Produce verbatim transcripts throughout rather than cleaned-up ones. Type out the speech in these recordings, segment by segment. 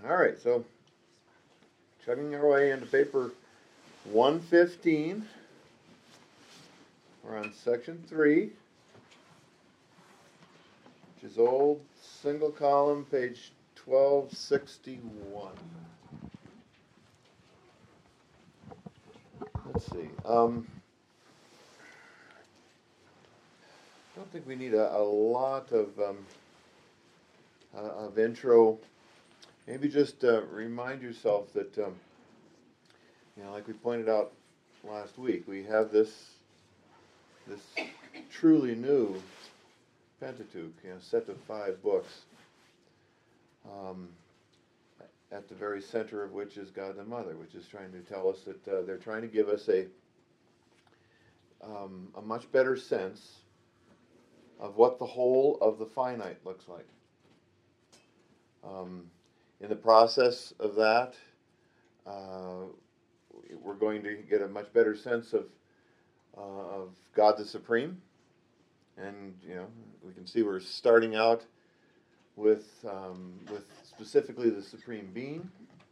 All right, so chugging our way into paper one fifteen. We're on section three, which is old single column, page twelve sixty-one. Let's see. Um, I don't think we need a, a lot of um, uh, of intro. Maybe just uh, remind yourself that, um, you know, like we pointed out last week, we have this this truly new Pentateuch, you know, set of five books, um, at the very center of which is God the Mother, which is trying to tell us that uh, they're trying to give us a um, a much better sense of what the whole of the finite looks like. Um, in the process of that, uh, we're going to get a much better sense of uh, of God the Supreme, and you know we can see we're starting out with um, with specifically the Supreme Being.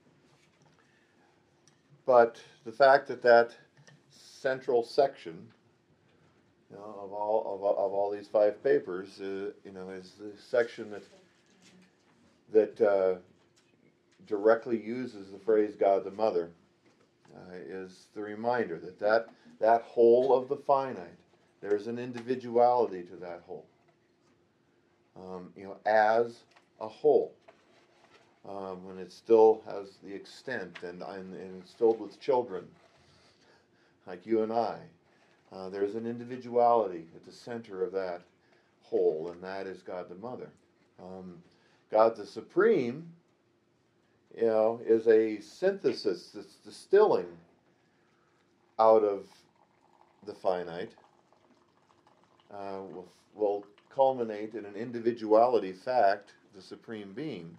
But the fact that that central section, you know, of all of, of all these five papers, uh, you know, is the section that that uh, directly uses the phrase God the Mother, uh, is the reminder that, that that whole of the finite, there's an individuality to that whole, um, you know, as a whole. Um, when it still has the extent and, and, and it's filled with children, like you and I, uh, there's an individuality at the center of that whole, and that is God the Mother. Um, God the Supreme, you know, is a synthesis that's distilling out of the finite, uh, will, will culminate in an individuality fact, the Supreme Being.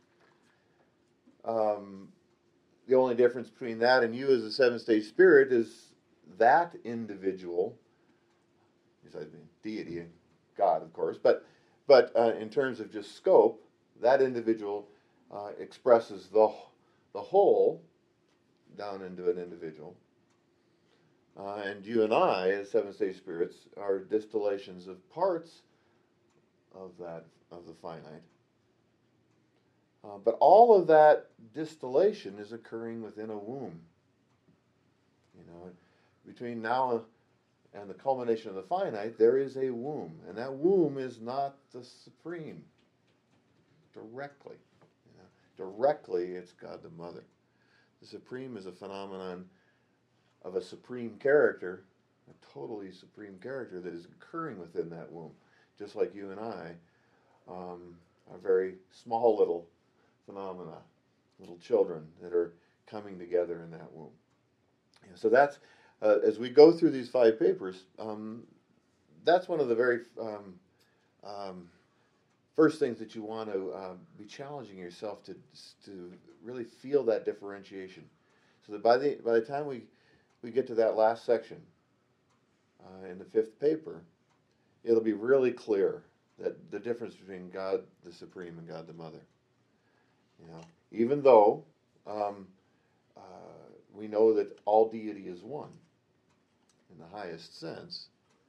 Um, the only difference between that and you as a seven-stage spirit is that individual, besides being deity and God, of course, but but uh, in terms of just scope, that individual uh, expresses the the whole down into an individual. Uh, and you and I, as seven-stage spirits, are distillations of parts of that, of the finite. Uh, but all of that distillation is occurring within a womb. You know, between now and the culmination of the finite, there is a womb. And that womb is not the Supreme. Directly. You know, directly, it's God the Mother. The Supreme is a phenomenon of a supreme character, a totally supreme character that is occurring within that womb. Just like you and I um, are very small little phenomena, little children that are coming together in that womb. Yeah, so that's, uh, as we go through these five papers, um, that's one of the very um, um, first things that you want to uh, be challenging yourself to to really feel that differentiation, so that by the by the time we we get to that last section uh, in the fifth paper, it'll be really clear that the difference between God the Supreme and God the Mother. You know, even though um, uh, we know that all deity is one in the highest sense,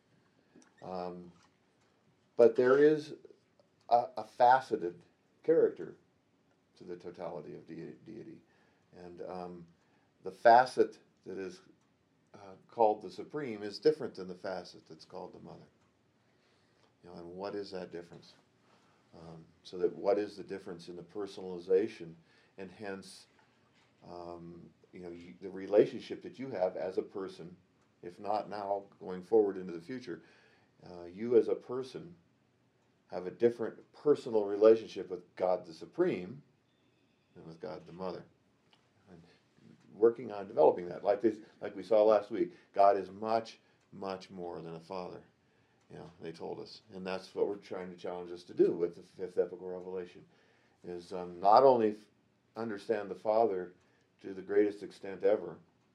um, but there is a, a faceted character to the totality of de- deity, and um, the facet that is uh, called the Supreme is different than the facet that's called the Mother. You know, and what is that difference? Um, so that what is the difference in the personalization, and hence, um, you know, you, the relationship that you have as a person, if not now, going forward into the future, uh, you as a person have a different personal relationship with God the Supreme than with God the Mother. And working on developing that, like this, like we saw last week, God is much, much more than a father. You know, they told us, and that's what we're trying to challenge us to do with the fifth epical revelation, is um, not only f- understand the Father to the greatest extent ever,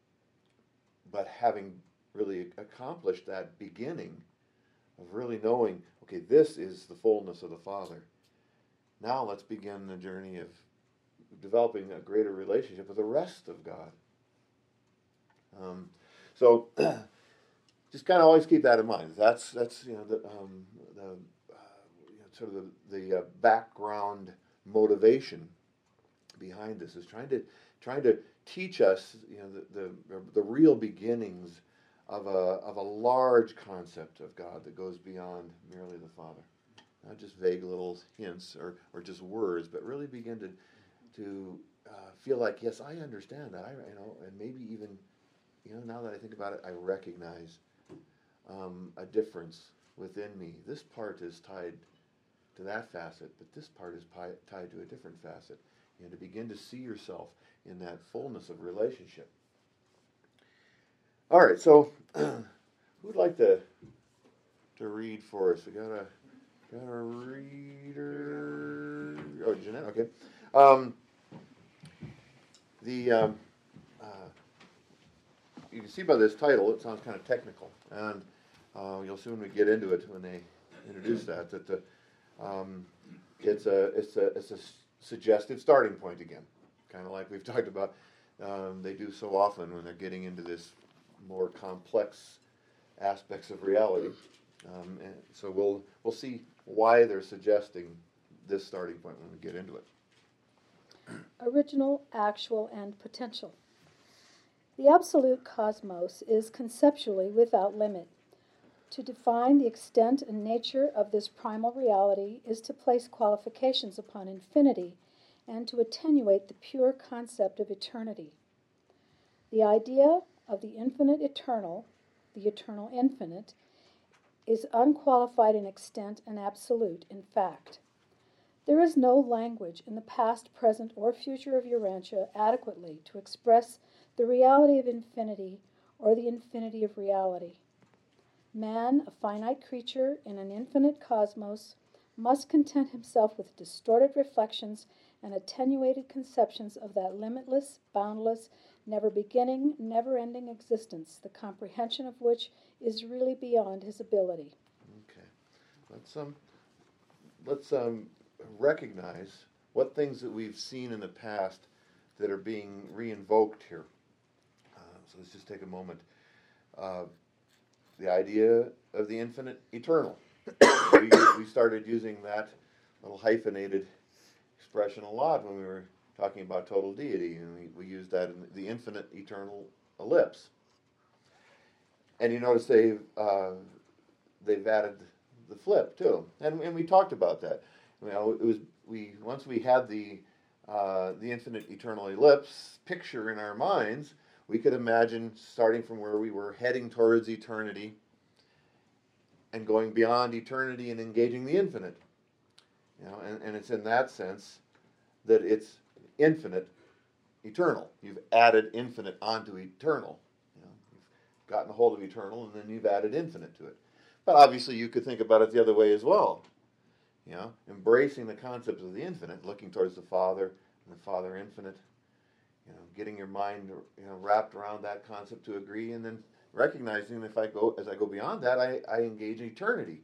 but having really accomplished that beginning of really knowing, okay, this is the fullness of the Father. Now let's begin the journey of developing a greater relationship with the rest of God. Um, so just kind of always keep that in mind. That's that's you know the um, the uh, you know, sort of the the uh, background motivation behind this is trying to trying to teach us you know the the, the real beginnings of a of a large concept of God that goes beyond merely the Father. Not just vague little hints or, or just words, but really begin to to uh, feel like, yes, I understand that. I you know, and maybe even you know now that I think about it, I recognize um, a difference within me. This part is tied to that facet, but this part is pi- tied to a different facet. You know, to begin to see yourself in that fullness of relationship. All right, so who'd like to to read for us? We got a got a reader. Oh, Jeanette. Okay. Um, the um, uh, you can see by this title, it sounds kind of technical, and uh, you'll see when we get into it when they introduce that that the um, it's a it's a it's a suggestive starting point again, kind of like we've talked about. Um, they do so often when they're getting into this more complex aspects of reality. Um, and so we'll we'll see why they're suggesting this starting point when we get into it. Original, actual, and potential. The absolute cosmos is conceptually without limit. To define the extent and nature of this primal reality is to place qualifications upon infinity and to attenuate the pure concept of eternity. The idea of the infinite eternal, the eternal infinite, is unqualified in extent and absolute in fact. There is no language in the past, present, or future of Urantia adequately to express the reality of infinity or the infinity of reality. Man, a finite creature in an infinite cosmos, must content himself with distorted reflections and attenuated conceptions of that limitless, boundless, never beginning, never ending existence, the comprehension of which is really beyond his ability. Okay, let's um, let's um, recognize what things that we've seen in the past that are being re-invoked here. Uh, so let's just take a moment. Uh, the idea of the infinite eternal. we, we started using that little hyphenated expression a lot when we were talking about total deity, and we, we used that in the infinite eternal ellipse. And you notice they've uh, they've added the flip too, and and we talked about that. You know, it was we once we had the uh, the infinite eternal ellipse picture in our minds, we could imagine starting from where we were heading towards eternity and going beyond eternity and engaging the infinite. You know, and, and it's in that sense that it's infinite, eternal. You've added infinite onto eternal. You know, you've gotten a hold of eternal, and then you've added infinite to it. But obviously, you could think about it the other way as well. You know, embracing the concepts of the infinite, looking towards the Father and the Father infinite. You know, getting your mind you know wrapped around that concept to agree, and then recognizing if I go as I go beyond that, I, I engage in eternity.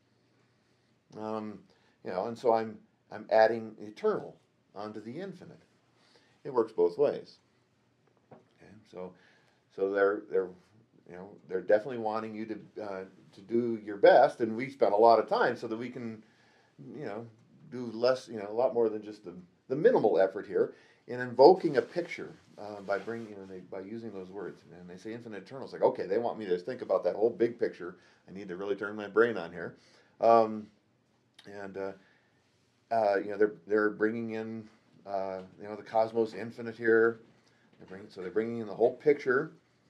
Um, you know, and so I'm I'm adding eternal onto the infinite. It works both ways. Okay, so so they're they're you know they're definitely wanting you to uh, to do your best, and we spent a lot of time so that we can you know do less you know a lot more than just the the minimal effort here in invoking a picture uh, by bringing you know they, by using those words. And they say infinite eternal. It's like, okay, they want me to think about that whole big picture. I need to really turn my brain on here, um, and uh, uh, you know they're they're bringing in uh, you know the cosmos infinite here. They're bringing, so they're bringing in the whole picture.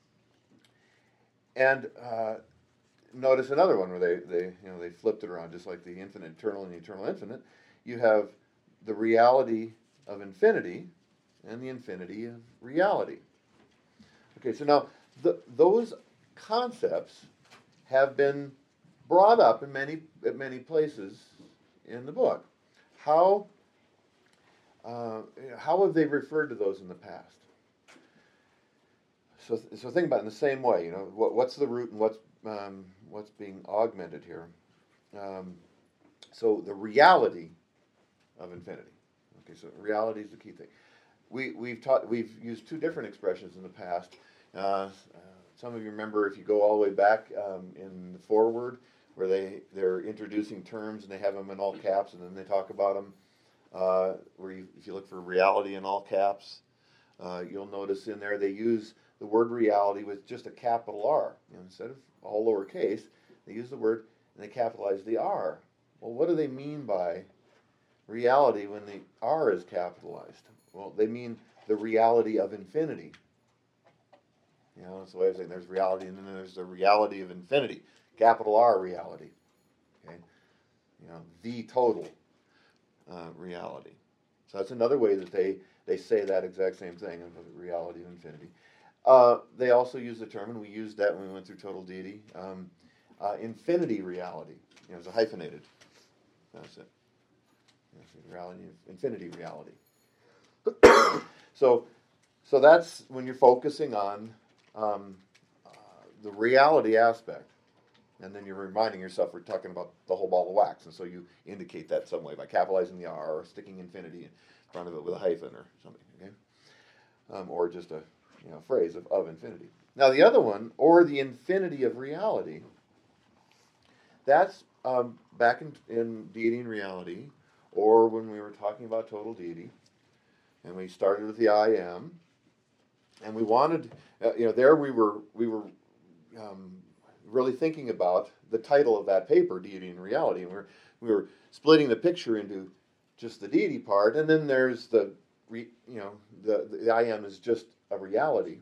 And uh, notice another one where they, they you know they flipped it around, just like the infinite eternal and the eternal infinite. You have the reality of infinity and the infinity of reality. Okay, so now the, those concepts have been brought up in many at many places in the book. How uh, how have they referred to those in the past? So so think about it in the same way. You know, what, what's the root and what's um, what's being augmented here? Um, so the reality of infinity. Okay, so reality is the key thing. we we've taught we've used two different expressions in the past. Uh, uh, some of you remember if you go all the way back um, in the foreword where they they're introducing terms and they have them in all caps and then they talk about them. Uh, where you, if you look for reality in all caps, uh, you'll notice in there they use the word reality with just a capital R. You know, instead of all lowercase, they use the word and they capitalize the R. Well, what do they mean by reality when the R is capitalized? Well, they mean the reality of infinity. You know, that's the way of saying there's reality and then there's the reality of infinity. Capital R reality. Okay? You know, the total uh, reality. So that's another way that they, they say that exact same thing, of the reality of infinity. Uh, they also use the term, and we used that when we went through total deity, um, uh, infinity reality. You know, it's a hyphenated. That's it. Reality, infinity reality. so, so that's when you're focusing on um, uh, the reality aspect, and then you're reminding yourself we're talking about the whole ball of wax, and so you indicate that some way by capitalizing the R or sticking infinity in front of it with a hyphen or something, okay, um, or just a you know phrase of, of infinity. Now the other one, or the infinity of reality, that's um, back in, in deity and reality. Or when we were talking about total deity, and we started with the I am, and we wanted, uh, you know, there we were we were um, really thinking about the title of that paper, Deity and Reality, and we were we were splitting the picture into just the deity part, and then there's the, re, you know, the, the I am is just a reality,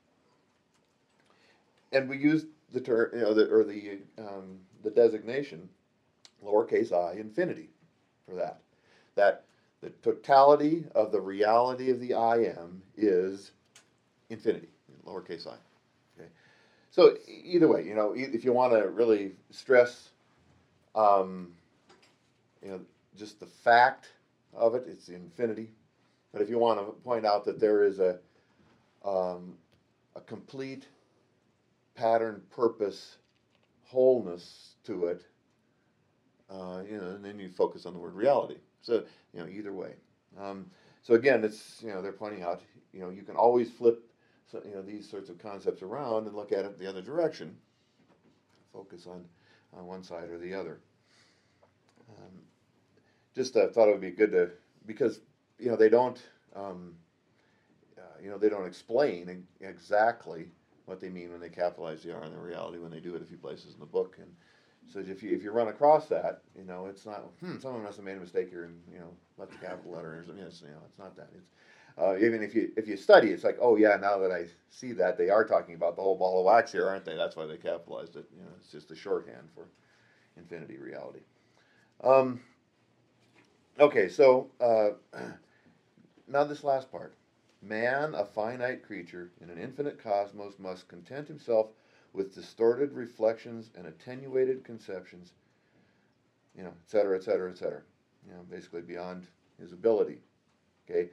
and we used the term, you know, the, or the um, the designation, lowercase I, infinity, for that. That the totality of the reality of the I am is infinity, lowercase I. Okay, so either way, you know, if you want to really stress, um, you know, just the fact of it, it's infinity. But if you want to point out that there is a um, a complete pattern, purpose, wholeness to it, uh, you know, and then you focus on the word reality. So, you know, either way. Um, so again, it's, you know, they're pointing out, you know, you can always flip, so, you know, these sorts of concepts around and look at it the other direction. Focus on, on one side or the other. Um, just uh, thought it would be good to, because, you know, they don't, um, uh, you know, they don't explain exactly what they mean when they capitalize the R in the reality when they do it a few places in the book. And so if you if you run across that, you know, it's not, hmm, someone must have made a mistake here and, you know, left the capital letter or something. It's, you know, it's not that. It's uh, even if you if you study, it's like, oh yeah, now that I see that, they are talking about the whole ball of wax here, aren't they? That's why they capitalized it. You know, it's just a shorthand for infinity reality. Um, okay, so uh, now this last part. Man, a finite creature in an infinite cosmos, must content himself with distorted reflections and attenuated conceptions, you know, et cetera, et cetera, et cetera. You know, basically beyond his ability. Okay?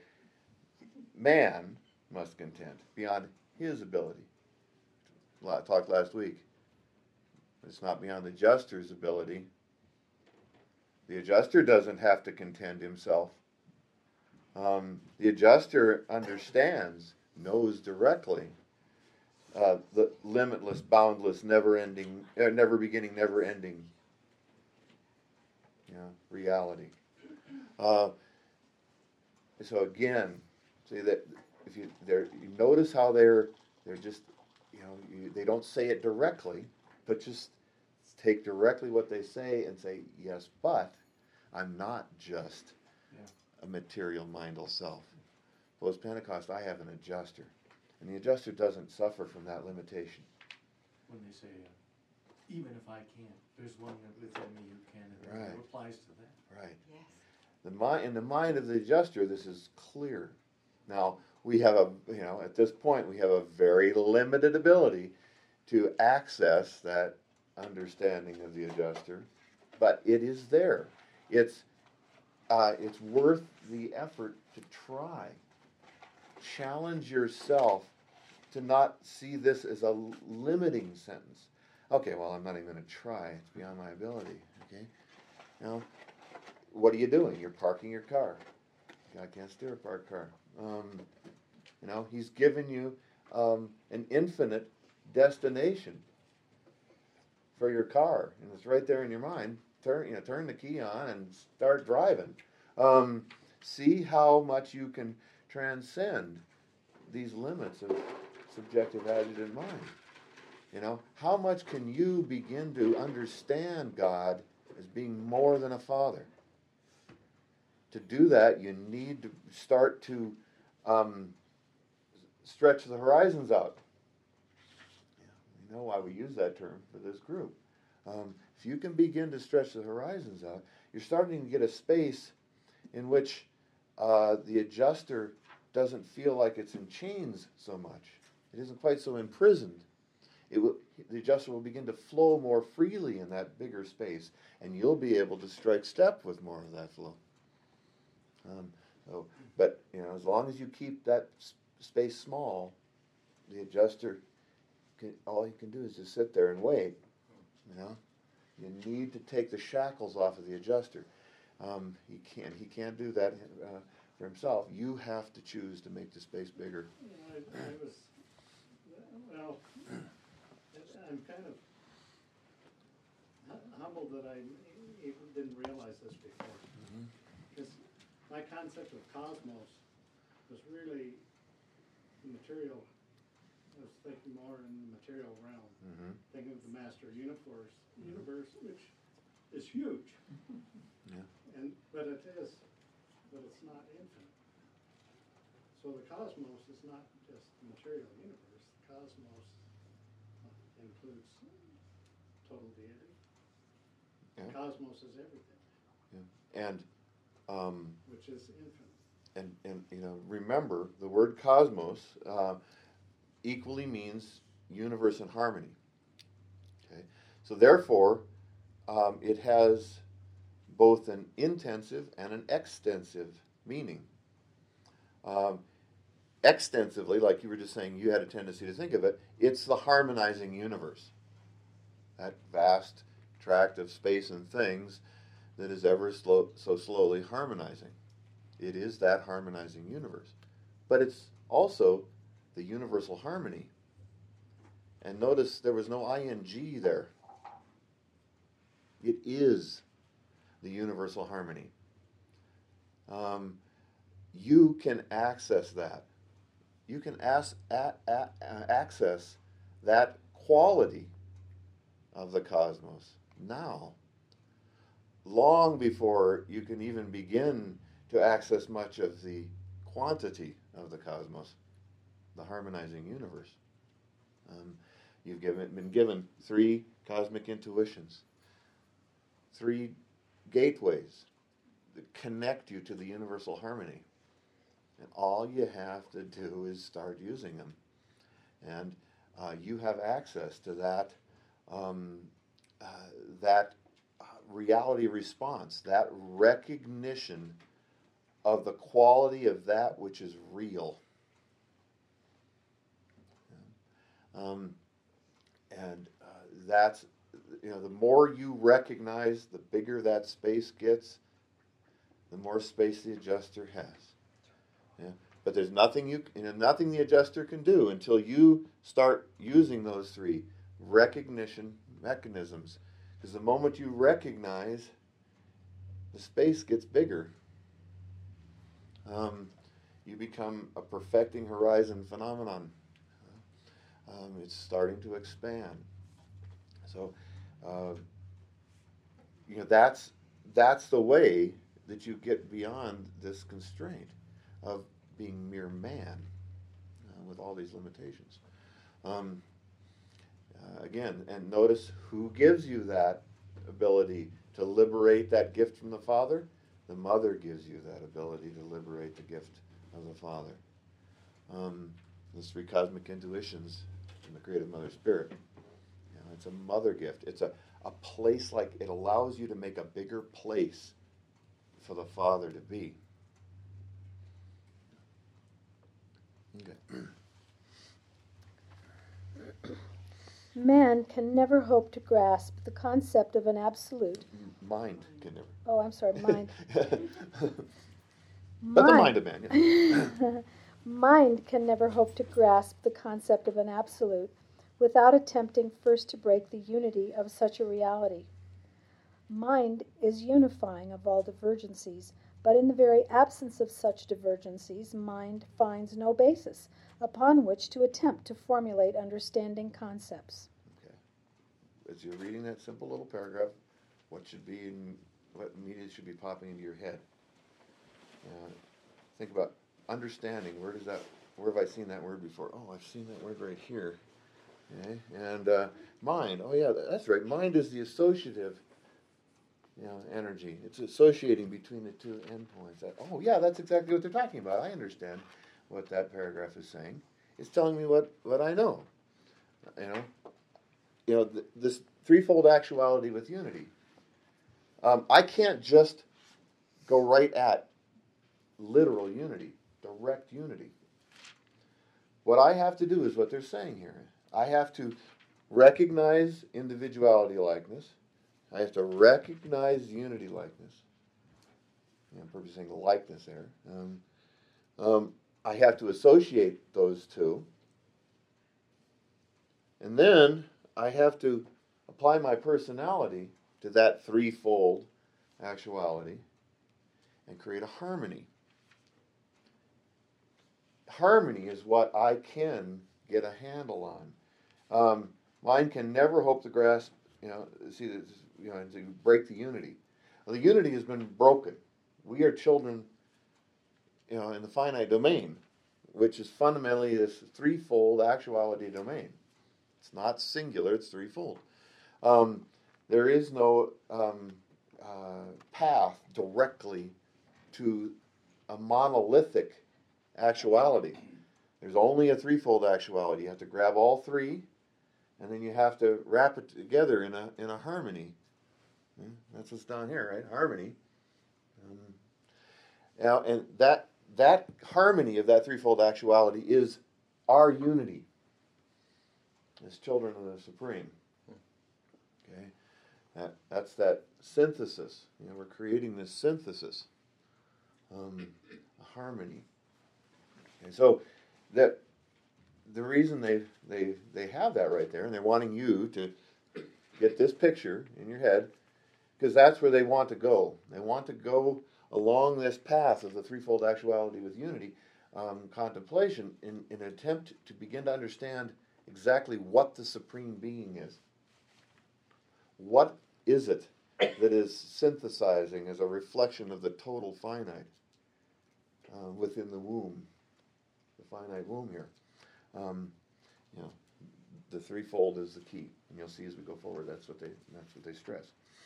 Man must content beyond his ability. I talked last week. It's not beyond the adjuster's ability. The adjuster doesn't have to contend himself. Um, the adjuster understands, knows directly Uh, the limitless, boundless, never-ending, uh, never beginning, never-ending, you know, reality. Uh, so again, see that if you there, you notice how they're they're just, you know, you, they don't say it directly, but just take directly what they say and say, yes, but I'm not just yeah. a material mindal self. Post Pentecost, I have an adjuster. And the adjuster doesn't suffer from that limitation. When they say, uh, even if I can't, there's one within me who can, and right. it applies to that. Right. Yes. The mind, in the mind of the adjuster, this is clear. Now, we have a, you know, at this point, we have a very limited ability to access that understanding of the adjuster, but it is there. It's, uh, it's worth the effort to try. Challenge yourself to not see this as a limiting sentence. Okay, well, I'm not even going to try. It's beyond my ability. Okay? Now, what are you doing? You're parking your car. God can't steer a parked car. Um, you know, he's given you um, an infinite destination for your car, and it's right there in your mind. Turn, you know, turn the key on and start driving. Um, see how much you can transcend these limits of subjective attitude mind. You know, how much can you begin to understand God as being more than a father? To do that, you need to start to um, stretch the horizons out. You know why we use that term for this group. Um, if you can begin to stretch the horizons out, you're starting to get a space in which uh, the adjuster doesn't feel like it's in chains so much. It isn't quite so imprisoned. It will, the adjuster will begin to flow more freely in that bigger space, and you'll be able to strike step with more of that flow. Um, so, but you know, as long as you keep that s- space small, the adjuster, can, all he can do is just sit there and wait. You know, you need to take the shackles off of the adjuster. Um, he can't. He can't do that uh, for himself. You have to choose to make the space bigger. Yeah, I, I was, well, I'm kind of hu- humbled that I even didn't realize this before. Because my concept of cosmos was really material. I was thinking more in the material realm, Mm-hmm. thinking of the master universe, universe, which is huge. Yeah. And but it is, but it's not infinite. So the cosmos is not just the material universe. The cosmos includes total deity. Yeah. The cosmos is everything, Yeah. And um, which is infinite. and and you know, remember the word cosmos uh, equally means universe in harmony. Okay, so therefore, um, it has both an intensive and an extensive meaning. Um, extensively, like you were just saying, you had a tendency to think of it, it's the harmonizing universe. That vast tract of space and things that is ever slow, so slowly harmonizing. It is that harmonizing universe. But it's also the universal harmony. And notice there was no ing there. It is the universal harmony. Um, you can access that. You can as, a, a, access that quality of the cosmos now, long before you can even begin to access much of the quantity of the cosmos, the harmonizing universe. Um, you've given, been given three cosmic intuitions, three gateways that connect you to the universal harmony. And all you have to do is start using them. And uh, you have access to that, um, uh, that uh, reality response, that recognition of the quality of that which is real. Um, and uh, that's, you know, the more you recognize, the bigger that space gets, the more space the adjuster has. Yeah. But there's nothing you, you know, nothing the adjuster can do until you start using those three recognition mechanisms. Because the moment you recognize, the space gets bigger. Um, you become a perfecting horizon phenomenon. Um, it's starting to expand. So, uh, you know, that's that's the way that you get beyond this constraint of being mere man uh, with all these limitations. Um, uh, again, and notice who gives you that ability to liberate that gift from the Father. The Mother gives you that ability to liberate the gift of the Father. Um, those three cosmic intuitions from the Creative Mother Spirit. You know, it's a mother gift. It's a, a place like, it allows you to make a bigger place for the Father to be. Okay. Man can never hope to grasp the concept of an absolute. Mind can never. Oh, I'm sorry, mind. But the mind of man, yeah. Mind can never hope to grasp the concept of an absolute without attempting first to break the unity of such a reality. Mind is unifying of all divergencies, but in the very absence of such divergencies, mind finds no basis upon which to attempt to formulate understanding concepts. Okay. As you're reading that simple little paragraph, what should be in, what immediately should be popping into your head? Uh, think about understanding. Where does that? Where have I seen that word before? Oh, I've seen that word right here. Okay. And uh, mind. Oh yeah, that's right. Mind is the associative, you know, energy. It's associating between the two endpoints. That, oh yeah, that's exactly what they're talking about. I understand what that paragraph is saying. It's telling me what, what I know. You know, you know th- this threefold actuality with unity. Um, I can't just go right at literal unity, direct unity. What I have to do is what they're saying here. I have to recognize individuality likeness. I have to recognize unity likeness. I'm purposely saying likeness there. Um, um, I have to associate those two. And then I have to apply my personality to that threefold actuality and create a harmony. Harmony is what I can get a handle on. Um, mine can never hope to grasp, you know, see, this, you know, to break the unity. Well, the unity has been broken. We are children, you know, in the finite domain, which is fundamentally this threefold actuality domain. It's not singular; it's threefold. Um, there is no um, uh, path directly to a monolithic actuality. There's only a threefold actuality. You have to grab all three, and then you have to wrap it together in a in a harmony. Yeah, that's what's down here, right? Harmony. Um, now, and that that harmony of that threefold actuality is our unity as children of the Supreme. Okay, that that's that synthesis. You know, we're creating this synthesis, um, a harmony. And so that the reason they, they they have that right there, and they're wanting you to get this picture in your head, because that's where they want to go. They want to go along this path of the threefold actuality with unity, um, contemplation, in, in an attempt to begin to understand exactly what the Supreme Being is. What is it that is synthesizing as a reflection of the total finite uh, within the womb? Finite womb here. Um, you know, the threefold is the key, and you'll see as we go forward. That's what they. That's what they stress.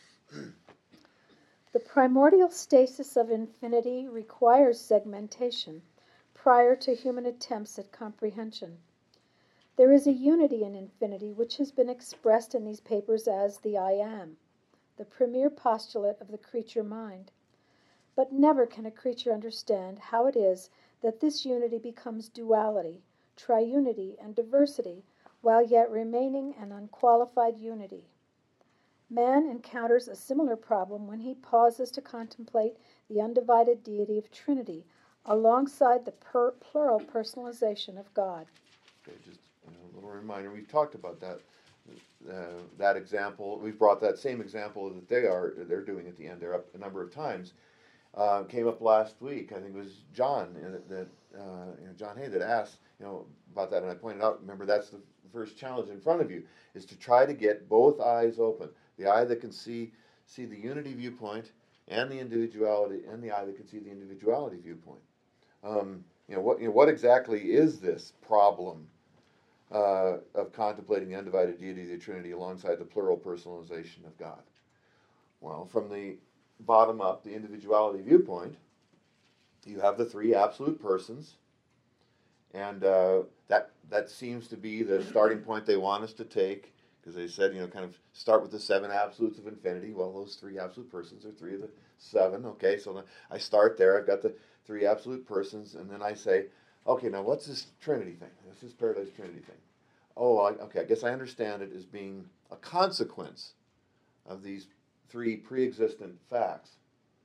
The primordial stasis of infinity requires segmentation prior to human attempts at comprehension. There is a unity in infinity which has been expressed in these papers as the I Am, the premier postulate of the creature mind. But never can a creature understand how it is that this unity becomes duality, triunity, and diversity, while yet remaining an unqualified unity. Man encounters a similar problem when he pauses to contemplate the undivided deity of Trinity, alongside the per- plural personalization of God. Okay, just you know, a little reminder. We've talked about that. Uh, that example. We've brought that same example that they are they're doing at the end there up a number of times. Uh, came up last week. I think it was John uh, that uh, you know, John Hay that asked you know about that, and I pointed out. Remember, that's the first challenge in front of you is to try to get both eyes open. The eye that can see see the unity viewpoint, and the individuality, and the eye that can see the individuality viewpoint. Um, you know what? You know what exactly is this problem uh, of contemplating the undivided deity of the Trinity alongside the plural personalization of God? Well, from the bottom up, the individuality viewpoint, you have the three absolute persons, and uh, that that seems to be the starting point they want us to take, because they said, you know, kind of start with the seven absolutes of infinity. Well, those three absolute persons are three of the seven. Okay, so I start there. I've got the three absolute persons, and then I say, okay, now what's this Trinity thing? What's this Paradise Trinity thing? Oh, I, okay, I guess I understand it as being a consequence of these three pre-existent facts.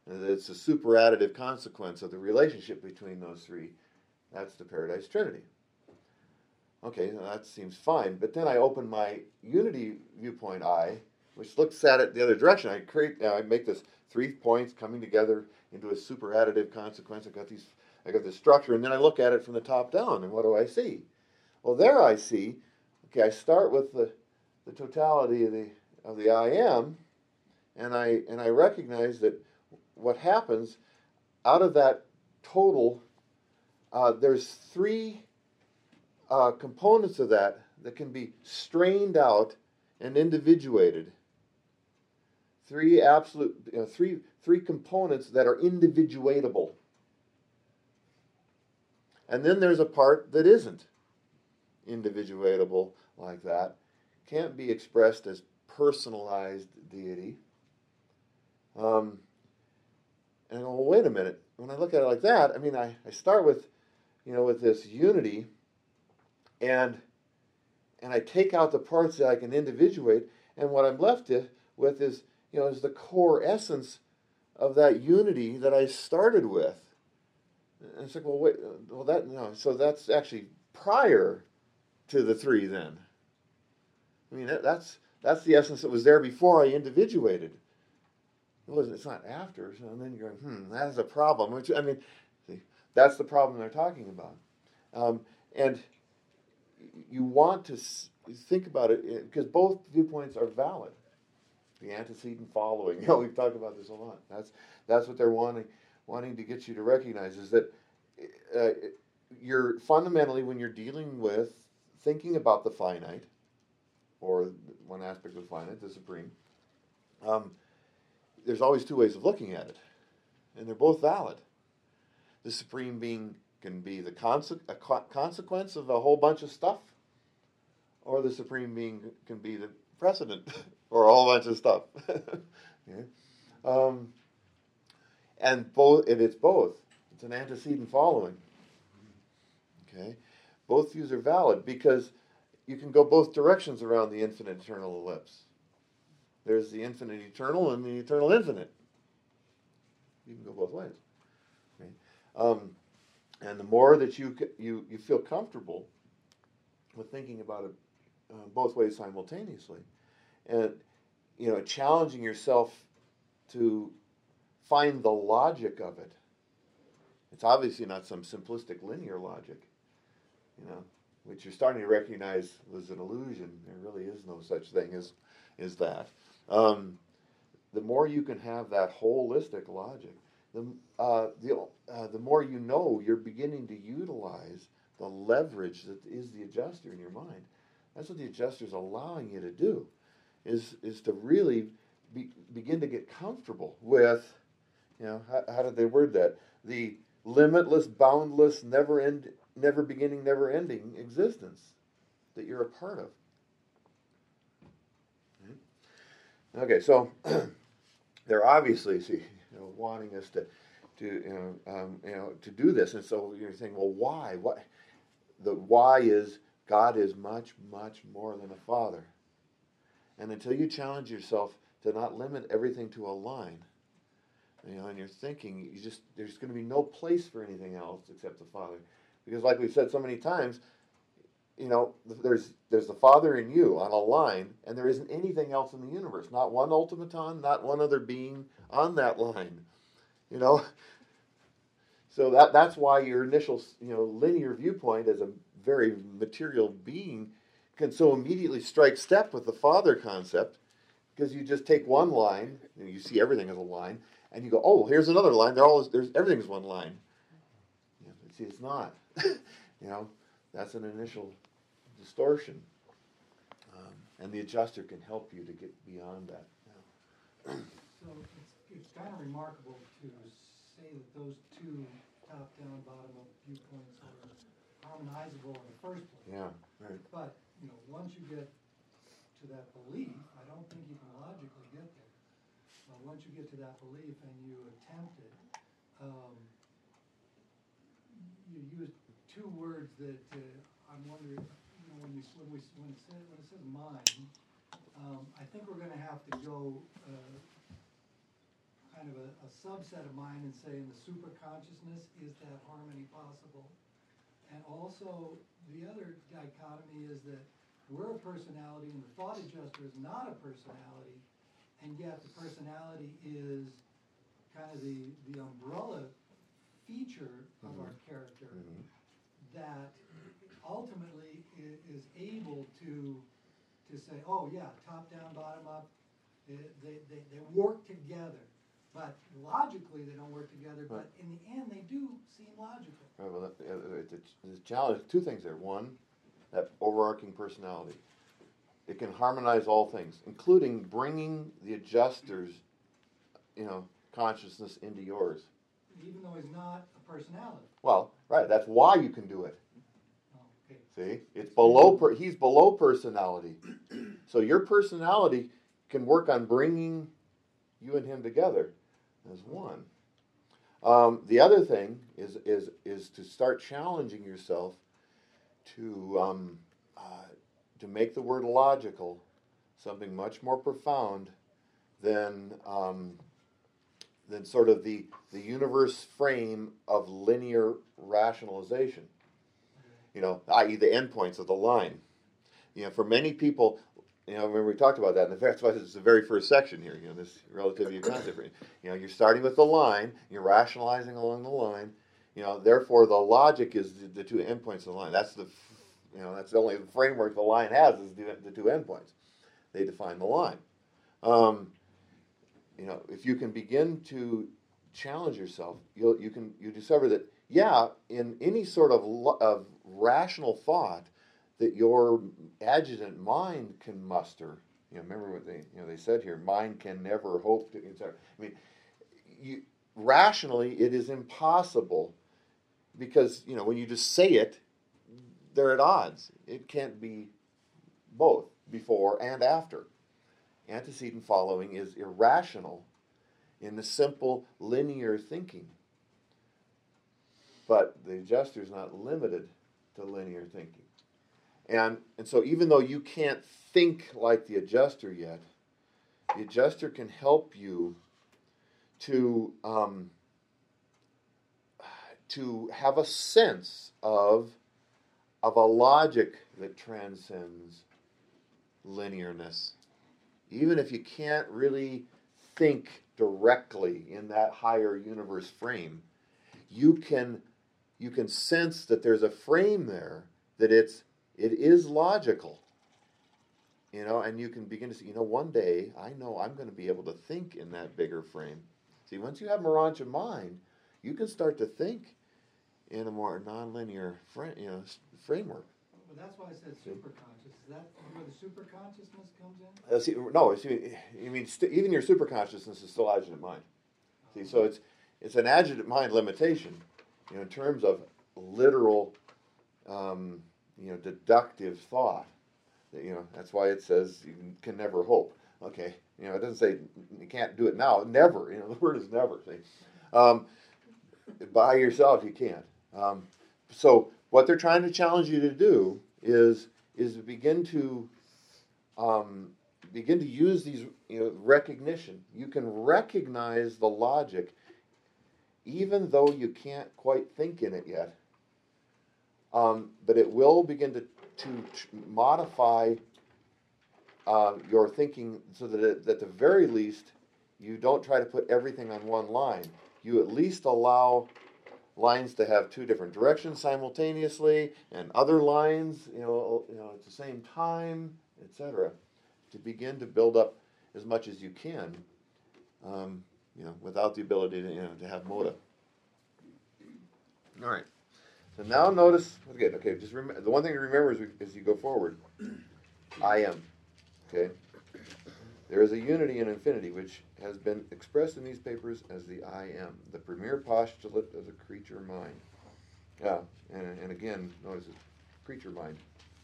And it's a superadditive consequence of the relationship between those three. That's the Paradise Trinity. Okay, now that seems fine. But then I open my unity viewpoint eye, which looks at it the other direction. I create, uh, I make this three points coming together into a superadditive consequence. I got these, I got this structure, and then I look at it from the top down, and what do I see? Well, there I see. Okay, I start with the, the totality of the of the I am, and I and I recognize that what happens out of that total, uh, there's three uh, components of that that can be strained out and individuated. Three absolute, you know, three three components that are individuatable. And then there's a part that isn't individuatable like that, can't be expressed as personalized deity. Um, and well, wait a minute. When I look at it like that, I mean, I, I start with, you know, with this unity, and and I take out the parts that I can individuate, and what I'm left with is, you know, is the core essence of that unity that I started with. And it's like, well, wait, well, that no, so that's actually prior to the three. Then, I mean, that, that's that's the essence that was there before I individuated. It wasn't. It's not after. So and then you're going, hmm, that is a problem. Which I mean, see, that's the problem they're talking about. Um, and you want to think about it because both viewpoints are valid. The antecedent following. You know, we've talked about this a lot. That's that's what they're wanting wanting to get you to recognize is that uh, you're fundamentally when you're dealing with thinking about the finite, or one aspect of the finite, the supreme. Um, there's always two ways of looking at it, and they're both valid. The supreme being can be the conse- a co- consequence of a whole bunch of stuff, or the supreme being can be the precedent or a whole bunch of stuff. Yeah. um, and both, and it's both. It's an antecedent following. Okay, both views are valid because you can go both directions around the infinite eternal ellipse. There's the infinite eternal and the eternal infinite. You can go both ways. Okay? Um, and the more that you you you feel comfortable with thinking about it uh, both ways simultaneously, and you know, challenging yourself to find the logic of it. It's obviously not some simplistic linear logic, you know, which you're starting to recognize was an illusion. There really is no such thing as is that. Um, the more you can have that holistic logic, the uh, the uh, the more you know you're beginning to utilize the leverage that is the adjuster in your mind. That's what the adjuster is allowing you to do, is is to really be, begin to get comfortable with, you know, how, how did they word that? The limitless, boundless, never end, never beginning, never ending existence that you're a part of. Okay, so they're obviously, see, you know, wanting us to, to you know, um, you know, to do this, and so you're saying, well, why? What? The why is God is much, much more than a father, and until you challenge yourself to not limit everything to a line, you know, and you're thinking, you just there's going to be no place for anything else except the Father, because like we've said so many times, you know, there's there's the Father in you on a line, and there isn't anything else in the universe. Not one ultimaton, not one other being on that line. You know, so that that's why your initial, you know, linear viewpoint as a very material being can so immediately strike step with the Father concept, because you just take one line, you know, you see everything as a line, and you go, oh, here's another line. They're all there's everything's one line. You know, see, it's not. You know, that's an initial distortion, um, and the adjuster can help you to get beyond that. Yeah. So it's, it's kind of remarkable to say that those two top-down, bottom-up viewpoints are harmonizable in the first place. Yeah, right. But, you know, once you get to that belief, I don't think you can logically get there. But once you get to that belief and you attempt it, um, you use two words that uh, I'm wondering, you know, when you when we when it says when it says mind, um, I think we're going to have to go uh, kind of a, a subset of mind and say in the super consciousness, is that harmony possible? And also, the other dichotomy is that we're a personality and the thought adjuster is not a personality, and yet the personality is kind of the, the umbrella feature of Mhm. our character Mhm. that ultimately is, is able to to say, oh yeah, top down, bottom up, they, they, they, they work together. But logically they don't work together, but in the end they do seem logical. Right, well, that- uh, it- it's, it's a challenge. Two things there. One, that overarching personality. It can harmonize all things, including bringing the adjuster's, you know, consciousness into yours. Even though he's not a personality. Well, right. That's why you can do it. Oh, okay. See, it's below. Per, he's below personality, so your personality can work on bringing you and him together as one. Um, the other thing is is is to start challenging yourself to um, uh, to make the word logical something much more profound than um, than sort of the the universe frame of linear rationalization. You know, that is the endpoints of the line. You know, for many people, you know, remember we talked about that, and that's why it's the very first section here, you know, this relativity of concept. You know, you're starting with the line, you're rationalizing along the line, you know, therefore the logic is the, the two endpoints of the line. That's the, you know, that's the only framework the line has is the, the two endpoints. They define the line. Um, you know, if you can begin to challenge yourself, you'll, you can, you discover that, yeah, in any sort of, lo- of rational thought, that your adjutant mind can muster. You know, remember what they, you know, they said here: mind can never hope to. Et cetera. I mean, you, rationally, it is impossible because you know when you just say it, they're at odds. It can't be both before and after. Antecedent following is irrational in the simple linear thinking. But the adjuster is not limited to linear thinking. And, and so even though you can't think like the adjuster yet, the adjuster can help you to, um, to have a sense of, of a logic that transcends linearness. Even if you can't really think directly in that higher universe frame, you can, you can sense that there's a frame there, that it's It is logical, you know, and you can begin to see, you know, one day I know I'm going to be able to think in that bigger frame. See, once you have Morancha mind, you can start to think in a more nonlinear, frame, you know, framework. Well, that's why I said superconscious. Is that where the superconsciousness comes in? Uh, see, no, see, you mean st- even your superconsciousness is still adjutant mind. See, so it's it's an adjutant mind limitation, you know, in terms of literal. Um, you know, deductive thought. You know, that's why it says you can never hope. Okay, you know, it doesn't say you can't do it now. Never. You know, the word is never. See, um, by yourself you can't. Um, so what they're trying to challenge you to do is is begin to um, begin to use these, you know, recognition. You can recognize the logic, even though you can't quite think in it yet. Um, but it will begin to, to t- modify uh, your thinking so that it, at the very least you don't try to put everything on one line. You at least allow lines to have two different directions simultaneously and other lines, you know, you know at the same time, et cetera, to begin to build up as much as you can, um, you know, without the ability to, you know, to have moda. All right. So now notice, okay, okay, just remember, the one thing to remember as, we, as you go forward, I am, okay? There is a unity in infinity which has been expressed in these papers as the I am, the premier postulate of the creature mind. Yeah, and, and again, notice it's creature mind.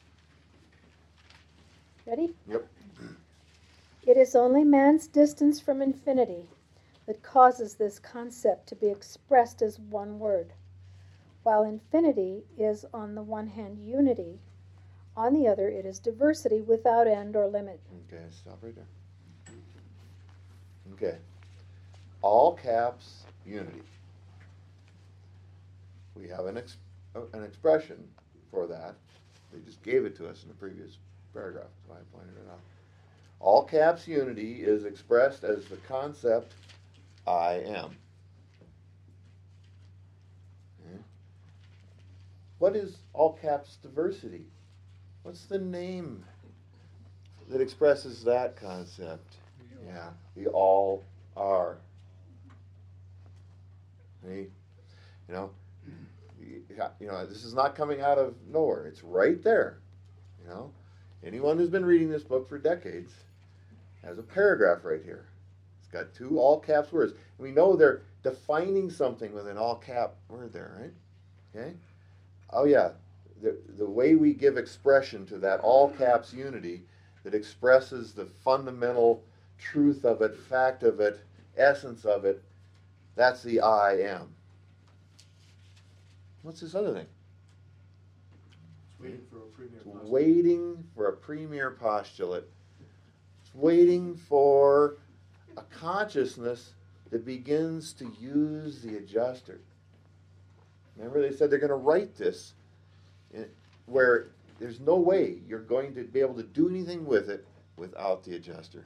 Ready? Yep. It is only man's distance from infinity that causes this concept to be expressed as one word. While infinity is on the one hand unity, on the other it is diversity without end or limit. Okay, stop right there. Okay. all caps unity. We have an ex- an expression for that. They just gave it to us in the previous paragraph, so I pointed it out. All caps unity is expressed as the concept I am. Okay. What is all caps diversity? What's the name that expresses that concept? Yeah, the all are. See? You know, you know, this is not coming out of nowhere. It's right there. You know, anyone who's been reading this book for decades has a paragraph right here. It's got two all caps words. We know they're defining something with an all cap word there, right? Okay. Oh yeah, the the way we give expression to that all caps unity that expresses the fundamental truth of it, fact of it, essence of it. That's the I am. What's this other thing? It's waiting for a premier It's postulate. waiting for a premier postulate. It's waiting for a consciousness that begins to use the adjuster. Remember, they said they're going to write this in, where there's no way you're going to be able to do anything with it without the adjuster.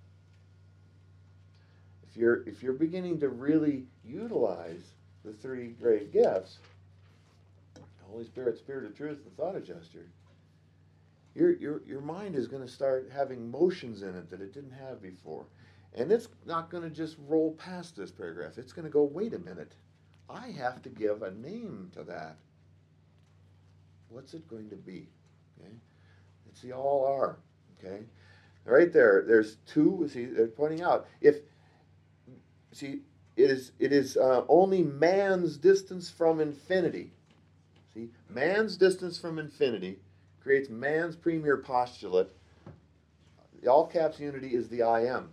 If you're if you're beginning to really utilize the three great gifts, Holy Spirit, Spirit of Truth, and Thought Adjuster, your your your mind is going to start having motions in it that it didn't have before. And it's not going to just roll past this paragraph. It's going to go, wait a minute. I have to give a name to that. What's it going to be? Okay? It's the all are. Okay? Right there, there's two, see, they're pointing out, if, see, it is, it is uh, only man's distance from infinity. See, man's distance from infinity creates man's premier postulate. The all caps unity is the I am.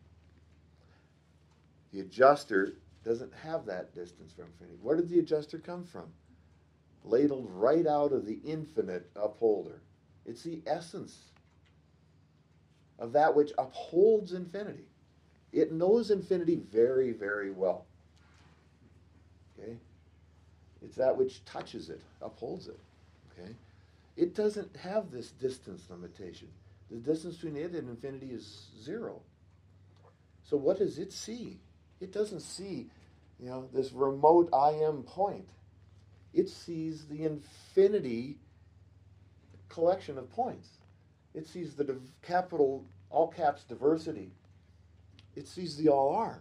The adjuster doesn't have that distance from infinity. Where did the adjuster come from? Ladled right out of the infinite upholder. It's the essence of that which upholds infinity. It knows infinity very, very well. Okay? It's that which touches it, upholds it. Okay? It doesn't have this distance limitation. The distance between it and infinity is zero. So what does it see? It doesn't see, you know, this remote I am point. It sees the infinity collection of points. It sees the div- capital, all caps diversity. It sees the all are.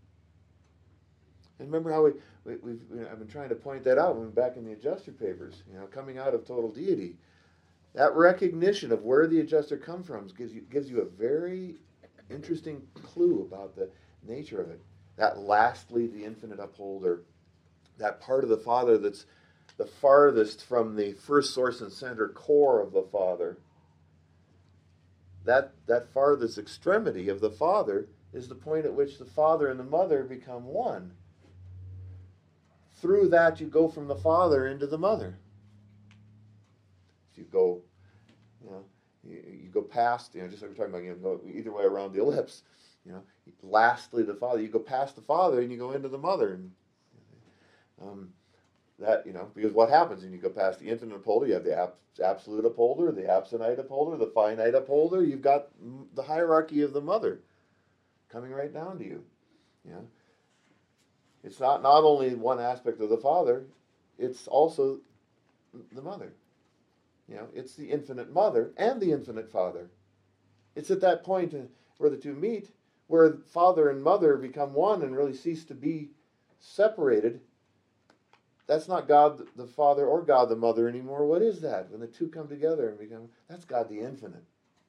And remember how we, we, we've, I've been trying to point that out when back in the adjuster papers, you know, coming out of total deity. That recognition of where the adjuster comes from gives you, gives you a very interesting clue about the nature of it. That lastly, the infinite upholder, that part of the Father that's the farthest from the first source and center core of the Father, that, that farthest extremity of the Father is the point at which the Father and the Mother become one. Through that, you go from the Father into the Mother. You go, you know, you, you go past, you know, just like we're talking about, you know, go either way around the ellipse. You know, lastly, the Father. You go past the Father and you go into the Mother. And um, that, you know, because what happens when you go past the infinite upholder? You have the ab- absolute upholder, the absonite upholder, the finite upholder. You've got the hierarchy of the Mother coming right down to you. You know, it's not not only one aspect of the Father; it's also the Mother. You know, it's the infinite Mother and the infinite Father. It's at that point where the two meet, where Father and Mother become one and really cease to be separated. That's not God the Father or God the Mother anymore. What is that? When the two come together and become, that's God the infinite.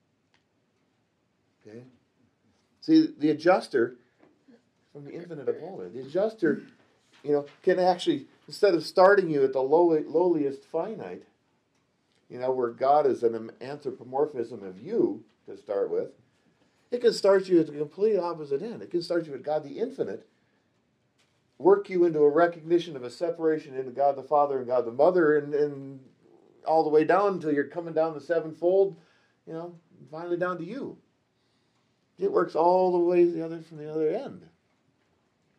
Okay? See, the adjuster, from the infinite upholder, the adjuster, you know, can actually, instead of starting you at the lowly, lowliest finite, you know, where God is an anthropomorphism of you to start with, it can start you at the complete opposite end. It can start you at God the infinite, work you into a recognition of a separation into God the Father and God the Mother, and, and all the way down until you're coming down the sevenfold, you know, finally down to you. It works all the way the other from the other end.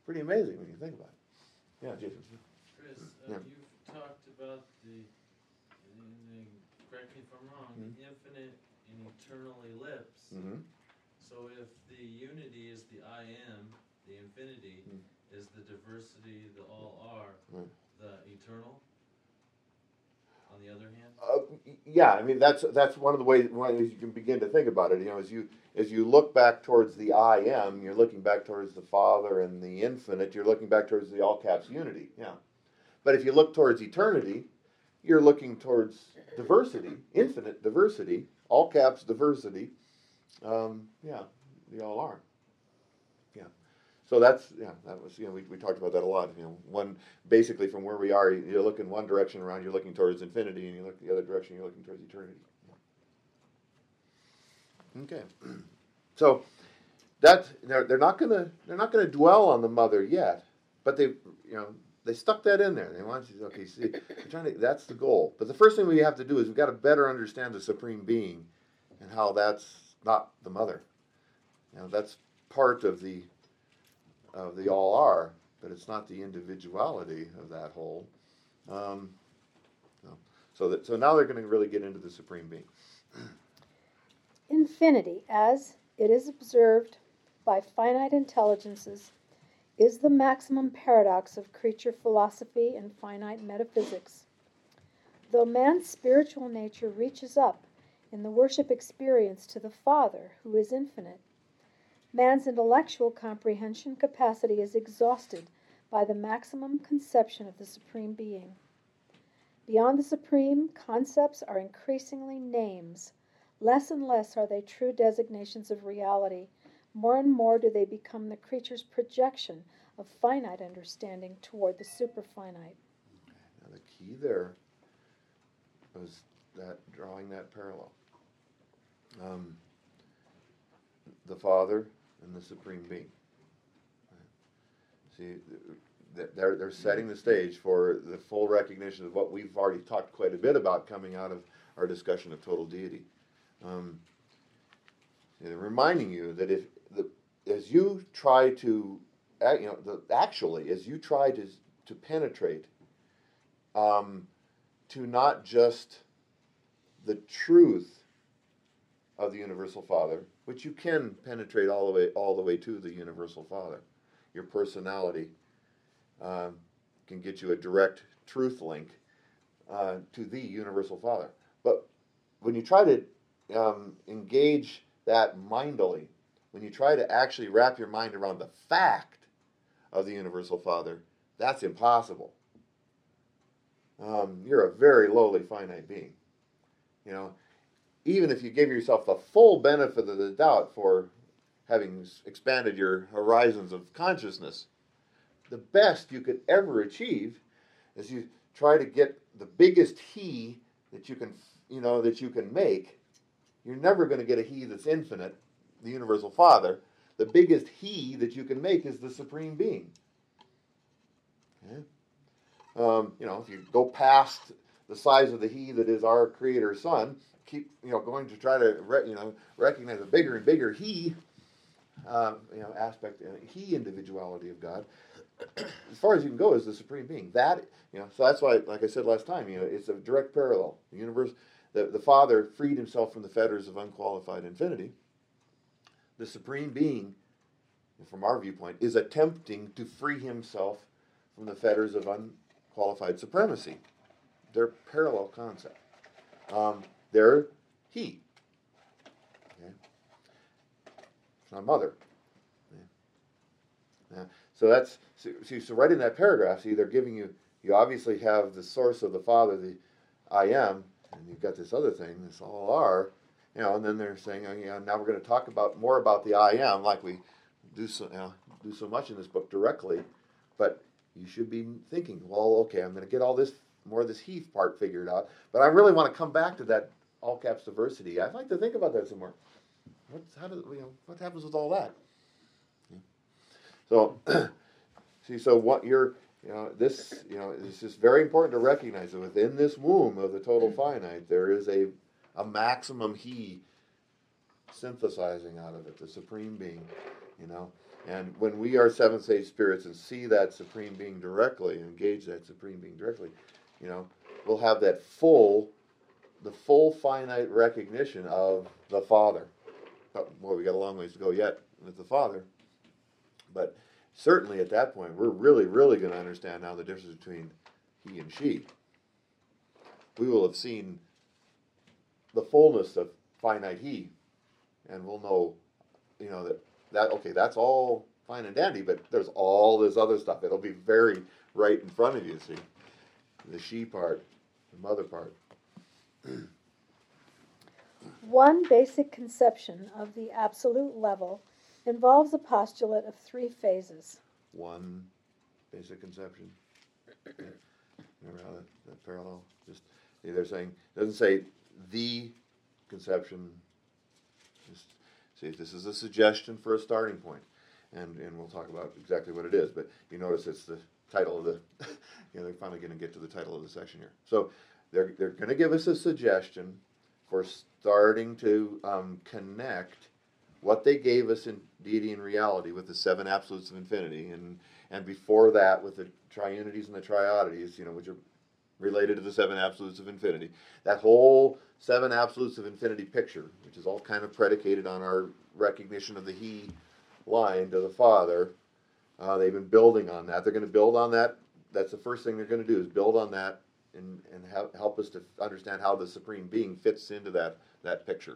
pretty amazing when you think about it. Yeah, Jason. Chris, uh, Yeah. you've talked about the, and correct me if I'm wrong, Mhm. the infinite and eternal ellipse. Mm-hmm. So if the unity is the I am, the infinity Mm. is the diversity, the all are, Right. the eternal, on the other hand? Uh, y- yeah, I mean that's that's one of the ways, one of the ways you can begin to think about it. You know, as you as you look back towards the I am, you're looking back towards the Father and the infinite. You're looking back towards the all caps unity. Yeah, but if you look towards eternity, you're looking towards diversity, infinite diversity, all caps diversity. Um, yeah, the all are. Yeah. So that's, yeah, that was, you know, we, we talked about that a lot. You know, one, basically from where we are, you look in one direction around, you're looking towards infinity, and you look the other direction, you're looking towards eternity. Okay. So that's, they're, they're not gonna, they're not gonna dwell on the mother yet, but they, you know, they stuck that in there. They want you to, okay, see, we're trying to, that's the goal. But the first thing we have to do is we've got to better understand the Supreme Being and how that's not the mother. You know, that's part of the of the all are, but it's not the individuality of that whole. Um, no. So that so now they're going to really get into the Supreme Being. Infinity, as it is observed by finite intelligences, is the maximum paradox of creature philosophy and finite metaphysics. Though man's spiritual nature reaches up in the worship experience to the Father, who is infinite, man's intellectual comprehension capacity is exhausted by the maximum conception of the Supreme Being. Beyond the Supreme, concepts are increasingly names. Less and less are they true designations of reality. More and more do they become the creature's projection of finite understanding toward the superfinite. Now the key there was that drawing that parallel. Um, the Father and the Supreme Being. See, they're they're setting the stage for the full recognition of what we've already talked quite a bit about coming out of our discussion of total deity. Um, they're reminding you that if the as you try to, you know, the, actually as you try to to penetrate um, to not just the truth of the Universal Father, which you can penetrate all the way all the way to the Universal Father. Your personality um, can get you a direct truth link uh, to the Universal Father. But when you try to um, engage that mindily, when you try to actually wrap your mind around the fact of the Universal Father, that's impossible. Um, you're a very lowly, finite being. You know, even if you give yourself the full benefit of the doubt for having expanded your horizons of consciousness, the best you could ever achieve is you try to get the biggest he that you can, you know, that you can make. You're never going to get a he that's infinite, the Universal Father. The biggest he that you can make is the Supreme Being. Okay? Um, you know, if you go past the size of the he that is our Creator Son, keep, you know, going to try to, re, you know, recognize a bigger and bigger he, uh, you know, aspect, uh, he individuality of God. As far as you can go is the Supreme Being. That, you know, so that's why, like I said last time, you know, it's a direct parallel. The universe, the, the Father freed himself from the fetters of unqualified infinity. The Supreme Being, from our viewpoint, is attempting to free himself from the fetters of unqualified supremacy. They're parallel concepts. Um, they're he. Okay? It's not mother. Yeah. Yeah. So that's see. So right in that paragraph, see, they're giving you. You obviously have the source of the Father, the I am, and you've got this other thing, this all are. You know, and then they're saying, oh, you know, now we're going to talk about more about the I am, like we do so, you know, do so much in this book directly. But you should be thinking, well, okay, I'm going to get all this more of this he part figured out, but I really want to come back to that all caps diversity. I'd like to think about that some more. What's how does you know what happens with all that? So, see, so what you're, you know, this, you know, it's just very important to recognize that within this womb of the total finite, there is a a maximum he synthesizing out of it, the Supreme Being, you know. And when we are seventh stage spirits and see that Supreme Being directly, engage that Supreme Being directly, you know, we'll have that full, the full finite recognition of the Father. Oh, well, we got a long ways to go yet with the Father. But certainly at that point, we're really, really going to understand now the difference between he and she. We will have seen the fullness of finite he, and we'll know, you know, that, that okay, that's all fine and dandy, but there's all this other stuff. It'll be very right in front of you, see. The she part, the mother part. One basic conception of the absolute level involves a postulate of three phases. One basic conception. Remember how that, that parallel? Just they're saying, it doesn't say the conception. Just see, this is a suggestion for a starting point, and and we'll talk about exactly what it is. But you notice it's the title of the. You know, they're finally going to get to the title of the section here. So they're they're going to give us a suggestion for starting to um, connect what they gave us in deity and reality with the seven absolutes of infinity, and and before that with the triunities and the triodities, you know, which are related to the seven absolutes of infinity. That whole seven absolutes of infinity picture, which is all kind of predicated on our recognition of the he line to the Father, uh, they've been building on that. They're going to build on that. That's the first thing they're going to do, is build on that and, and help, help us to understand how the Supreme Being fits into that, that picture.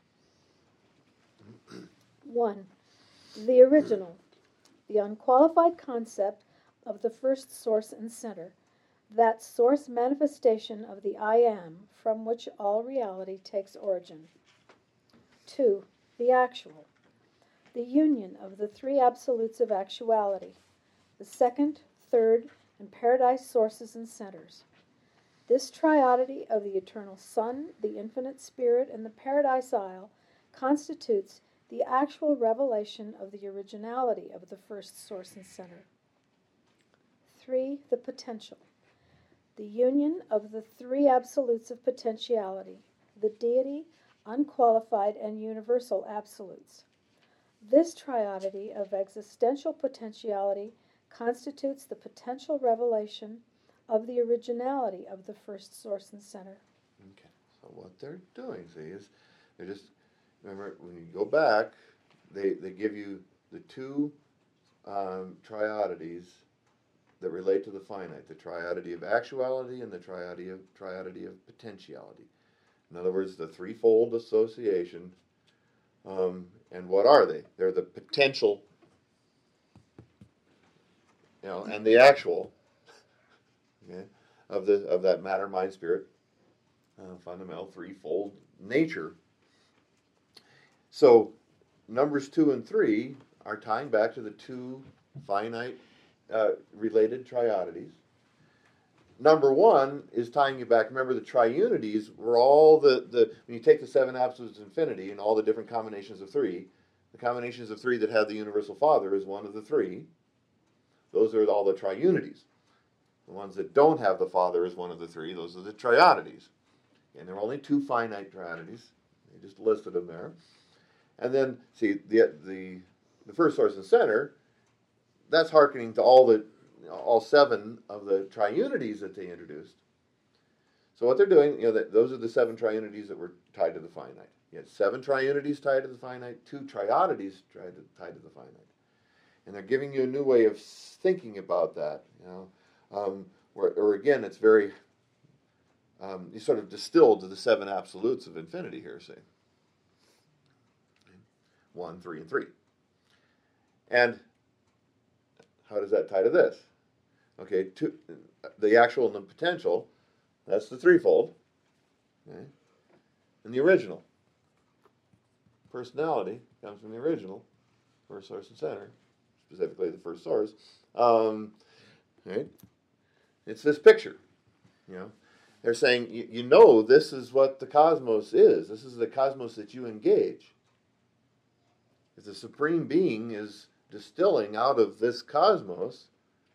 One, the original, the unqualified concept of the first source and center, that source manifestation of the I Am from which all reality takes origin. Two, the actual, the union of the three absolutes of actuality, the second, third, and paradise sources and centers. This triodity of the eternal Son, the infinite Spirit, and the paradise isle constitutes the actual revelation of the originality of the first source and center. Three, the potential, the union of the three absolutes of potentiality, the deity, unqualified, and universal absolutes. This triodity of existential potentiality constitutes the potential revelation of the originality of the first source and center. Okay, so what they're doing, see, is they're just, remember, when you go back, they, they give you the two um, triodities that relate to the finite, the triodity of actuality and the triodity of, triodity of potentiality. In other words, the threefold association. Um, and what are they? They're the potential, you know, and the actual, okay, of the of that matter, mind, spirit, uh, fundamental threefold nature. So, numbers two and three are tying back to the two finite uh, related triodities. Number one is tying you back. Remember, the triunities were all the, the when you take the seven absolutes of infinity and all the different combinations of three, the combinations of three that have the universal Father is one of the three. Those are all the triunities. The ones that don't have the Father is one of the three. Those are the triodities. And there are only two finite triodities. They just listed them there. And then, see, the the the first source and center, that's hearkening to all the all seven of the triunities that they introduced. So what they're doing, you know, that those are the seven triunities that were tied to the finite. You had seven triunities tied to the finite, two triodities tied to, tied to the finite. And they're giving you a new way of thinking about that, you know. Um, or, or again, it's very, um, you sort of distilled to the seven absolutes of infinity here, see. One, three, and three. And how does that tie to this? Okay, two, the actual and the potential, that's the threefold. Okay? And the original. Personality comes from the original, first source and center, specifically the first source. Um, right? It's this picture. You know, they're saying, you, you know, this is what the cosmos is. This is the cosmos that you engage. If the Supreme Being is distilling out of this cosmos,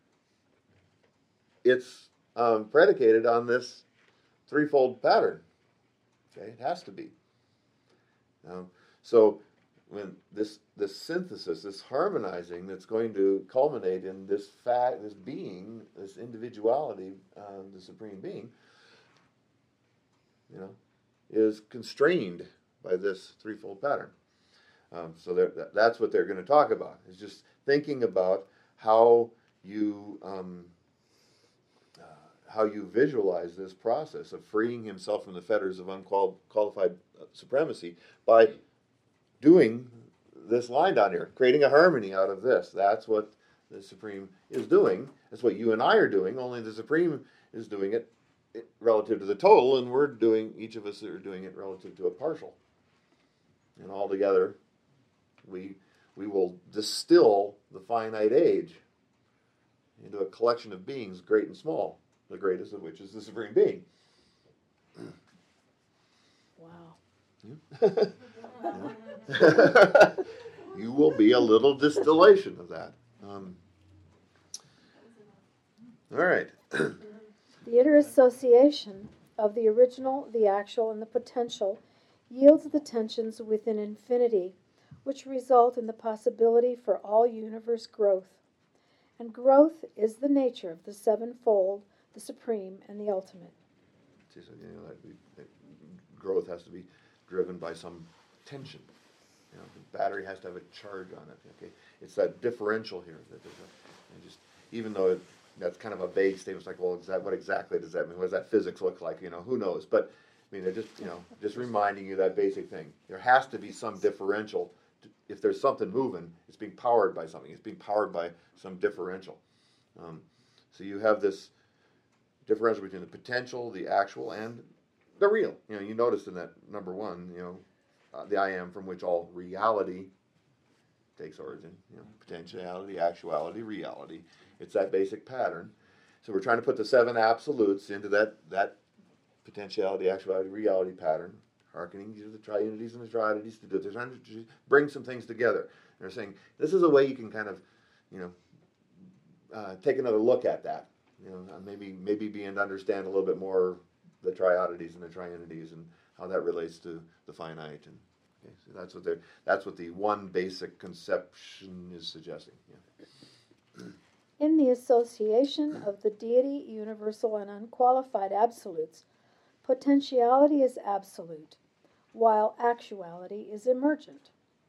it's um, predicated on this threefold pattern. Okay, it has to be. Um, so when this this synthesis, this harmonizing, that's going to culminate in this fact, this being, this individuality, uh, the supreme being, you know, is constrained by this threefold pattern. Um, so that, that's what they're going to talk about. Is just thinking about how you um, uh, how you visualize this process of freeing himself from the fetters of unqualified supremacy by doing this line down here, creating a harmony out of this. That's what the Supreme is doing. That's what you and I are doing, only the Supreme is doing it relative to the total, and we're doing, each of us are doing it relative to a partial. And all together, we, we will distill the finite age into a collection of beings, great and small, the greatest of which is the Supreme Being. Wow. You will be a little distillation of that. Um, all right. The interassociation of the original, the actual, and the potential yields the tensions within infinity, which result in the possibility for all universe growth. And growth is the nature of the sevenfold, the supreme, and the ultimate. See, so, you know, that, that growth has to be driven by some tension. You know, the battery has to have a charge on it. Okay, it's that differential here. That there's a, and just even though it, that's kind of a vague statement, it's like, well, is that, what exactly does that mean? What does that physics look like? You know, who knows? But I mean, they're just you know just reminding you that basic thing. There has to be some differential. To, if there's something moving, it's being powered by something. It's being powered by some differential. Um, so you have this differential between the potential, the actual, and the real. You know, you noticed in that number one, you know, uh, the I am from which all reality takes origin. You know, potentiality, actuality, reality. It's that basic pattern. So we're trying to put the seven absolutes into that that potentiality, actuality, reality pattern, hearkening to the triunities and the triadities to do it. They're trying to bring some things together. They're saying this is a way you can kind of, you know, uh, take another look at that. You know, maybe maybe begin to understand a little bit more the triodities and the triunities and how that relates to the finite. And okay, so that's what they're that's what the one basic conception is suggesting. Yeah. In the association of the deity, universal, and unqualified absolutes, potentiality is absolute, while actuality is emergent.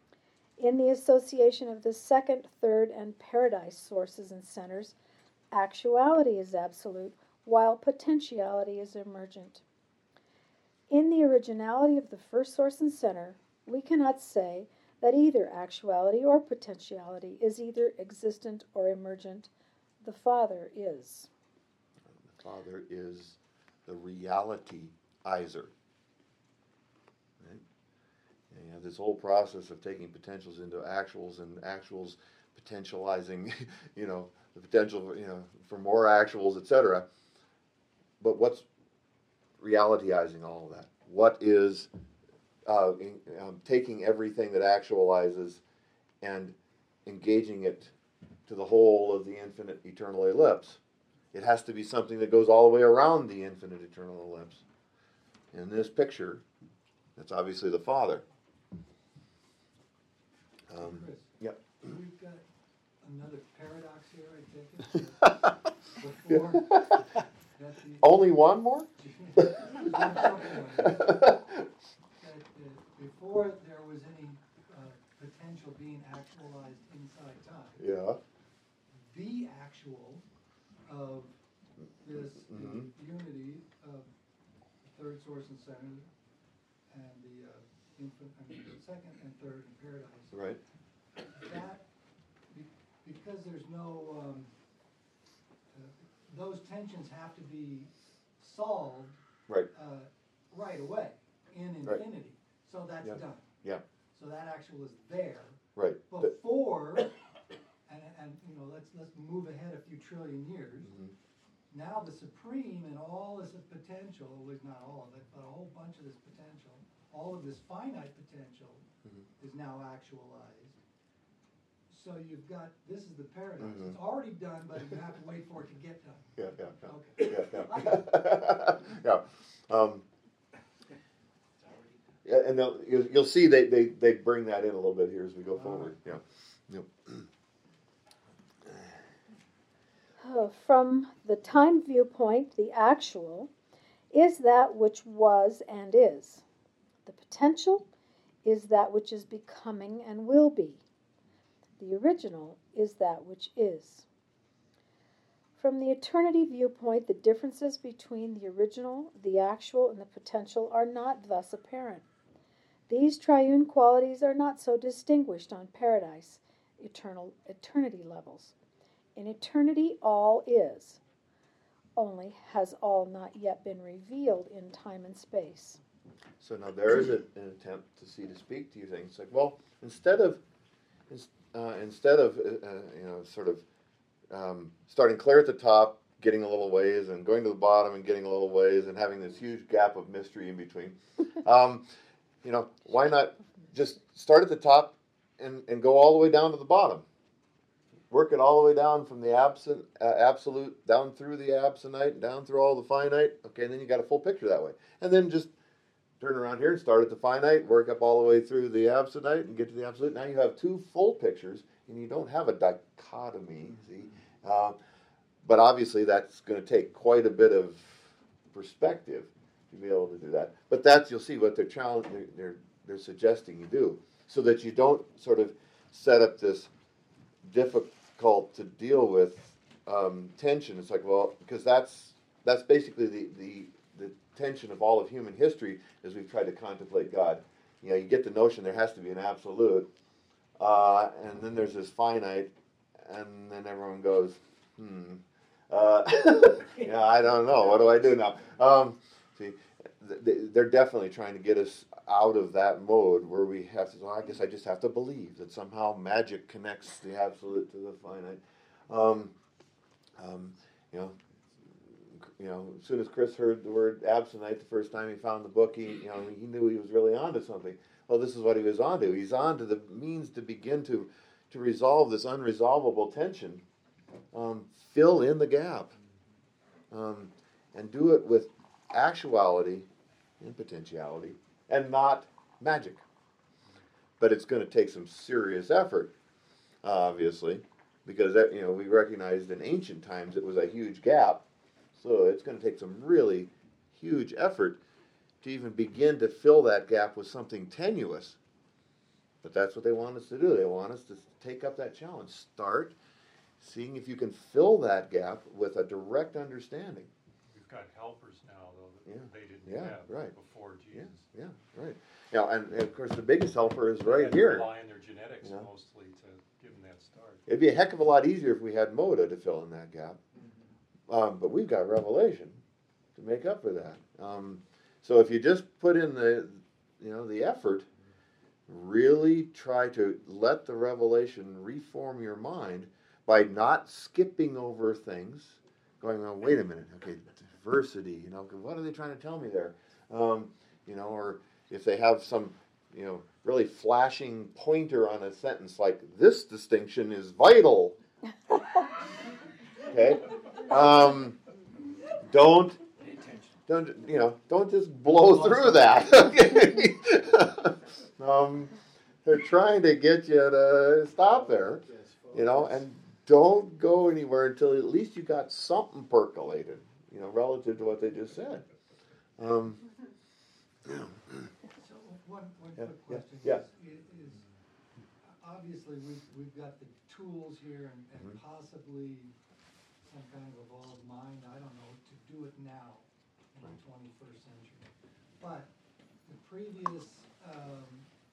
In the association of the second, third, and paradise sources and centers, actuality is absolute, while potentiality is emergent. In the originality of the first source and center, we cannot say that either actuality or potentiality is either existent or emergent. The Father is. The Father is the reality-izer. Right? And you have this whole process of taking potentials into actuals and actuals potentializing, you know, the potential, you know, for more actuals, et cetera. But what's realityizing all of that? What is uh, in, um, taking everything that actualizes and engaging it to the whole of the infinite eternal ellipse? It has to be something that goes all the way around the infinite eternal ellipse. In this picture, that's obviously the Father. Um, Chris, yep. we've got another paradox here, I take it. Before, that the, Only one more? that, uh, before there was any uh, potential being actualized inside time, Yeah. the actual of this Mm-hmm. unity of the third source and center and the uh, infant, I mean, the second and third in paradise. Right. That, be, because there's no, um, uh, those tensions have to be solved Right. uh, right away in Right. infinity. So that's Yeah. done. Yeah. So that actual is there Right. But- before, and, and you know, let's let's move ahead a few trillion years. Mhm. Now the supreme and all this potential, was not all of it, but a whole bunch of this potential, all of this finite potential Mhm. is now actualized. So you've got, this is the paradox. Mhm. It's already done, but you have to wait for it to get done. Yeah, yeah, yeah. Okay. Yeah, I yeah. got yeah. Um, Yeah, and they'll, you'll, you'll see they, they, they bring that in a little bit here as we go forward. Yeah. Yep. Uh, From the time viewpoint, the actual is that which was and is. The potential is that which is becoming and will be. The original is that which is. From the eternity viewpoint, the differences between the original, the actual, and the potential are not thus apparent. These triune qualities are not so distinguished on paradise, eternal eternity levels. In eternity, all is, only has all not yet been revealed in time and space. So now there is a, an attempt to see to speak to you things like, well, instead of uh, instead of uh, you know sort of um, starting clear at the top, getting a little ways, and going to the bottom and getting a little ways, and having this huge gap of mystery in between, um, you know, why not just start at the top and, and go all the way down to the bottom? Work it all the way down from the absent, uh, absolute down through the absonite, down through all the finite. Okay, and then you got a full picture that way. And then just turn around here and start at the finite, work up all the way through the absonite, and get to the absolute. Now you have two full pictures, and you don't have a dichotomy. See, uh, but obviously that's going to take quite a bit of perspective to be able to do that. But that's, you'll see what they're challenge they're, they're they're suggesting you do, so that you don't sort of set up this difficult to deal with um, tension. It's like, well, because that's that's basically the, the the tension of all of human history as we've tried to contemplate God. You know, you get the notion there has to be an absolute, uh, and then there's this finite, and then everyone goes, hmm, uh, yeah, I don't know. What do I do now? Um, see, they're definitely trying to get us out of that mode where we have to, well, I guess I just have to believe that somehow magic connects the absolute to the finite. Um, um, you know, you know, as soon as Chris heard the word absonite the first time he found the book, he, you know, he knew he was really onto something. Well, this is what he was onto. He's onto the means to begin to, to resolve this unresolvable tension. Um, fill in the gap, um, and do it with actuality and potentiality, and not magic. But it's going to take some serious effort, obviously, because that, you know, we recognized in ancient times it was a huge gap. So it's going to take some really huge effort to even begin to fill that gap with something tenuous. But that's what they want us to do. They want us to take up that challenge. Start seeing if you can fill that gap with a direct understanding. We've got helpers now, though, that Yeah. they didn't Yeah, have right. before Jesus. Yeah, yeah, right. Now, and, and of course, the biggest helper is They right had to here. rely on their genetics Yeah. mostly to give them that start. It'd be a heck of a lot easier if we had Moda to fill in that gap. Um, but we've got Revelation to make up for that. Um, so if you just put in the, you know, the effort, really try to let the Revelation reform your mind by not skipping over things, going, oh, wait a minute, okay, diversity, you know, what are they trying to tell me there? Um, you know, or if they have some, you know, really flashing pointer on a sentence like, this distinction is vital. Okay? Um, don't, don't, you know, don't just blow through that. Okay? um, they're trying to get you to stop there, you know, and don't go anywhere until at least you got something percolated, you know, relative to what they just said. Um, So one, one Yeah, quick yeah, question yeah. is, is, obviously, we've, we've got the tools here and, and Mhm. possibly some kind of evolved mind, I don't know, to do it now in the twenty-first century. But the previous, um,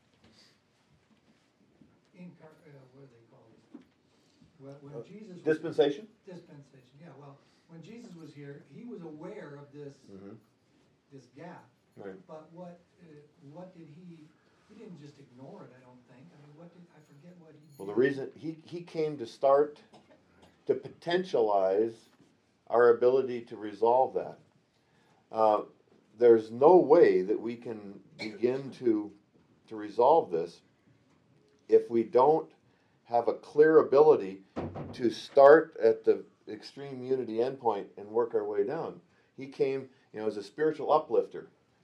incar, uh, what do they call it? When, when Uh, Jesus was dispensation? dispensation, yeah, well, when Jesus was here, he was aware of this, Mm-hmm. this gap. Right. But what, uh, what did he, he didn't just ignore it, I don't think, I mean, what did, I forget what he did. Well, the reason he, he came to start to potentialize our ability to resolve that. Uh, there's no way that we can begin to to resolve this if we don't have a clear ability to start at the extreme unity endpoint and work our way down. He came, you know, as a spiritual uplifter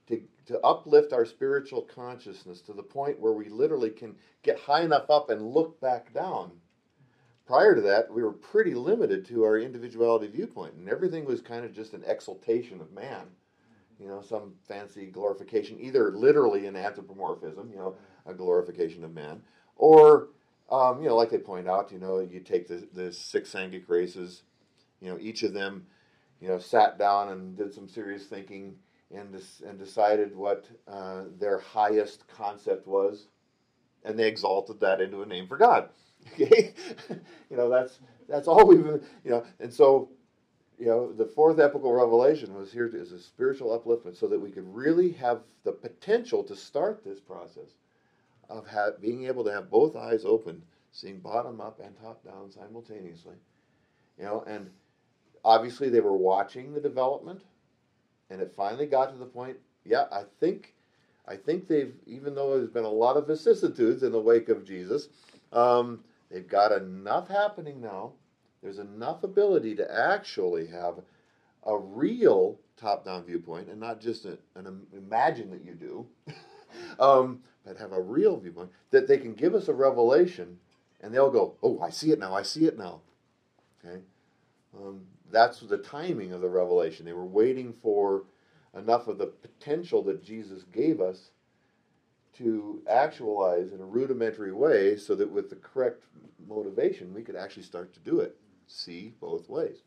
to, to uplift our spiritual consciousness to the point where we literally can get high enough up and look back down. Prior to that, we were pretty limited to our individuality viewpoint, and everything was kind of just an exaltation of man. You know, some fancy glorification, either literally in anthropomorphism, you know, a glorification of man, or, um, you know, like they point out, you know, you take the, the six Sanghic races, you know, each of them, you know, sat down and did some serious thinking and dis- and decided what uh, their highest concept was, and they exalted that into a name for God. Okay, you know, that's that's all we've, you know, and so, you know, the fourth epical revelation was here to, as a spiritual upliftment, so that we could really have the potential to start this process of ha- being able to have both eyes open, seeing bottom up and top down simultaneously, you know, and obviously they were watching the development, and it finally got to the point. Yeah, I think, I think they've, even though there's been a lot of vicissitudes in the wake of Jesus, um, they've got enough happening now. There's enough ability to actually have a real top-down viewpoint, and not just a, an imagine that you do, um, but have a real viewpoint, that they can give us a revelation, and they'll go, oh, I see it now, I see it now. Okay, um, that's the timing of the revelation. They were waiting for enough of the potential that Jesus gave us to actualize in a rudimentary way, so that with the correct motivation, we could actually start to do it. See both ways.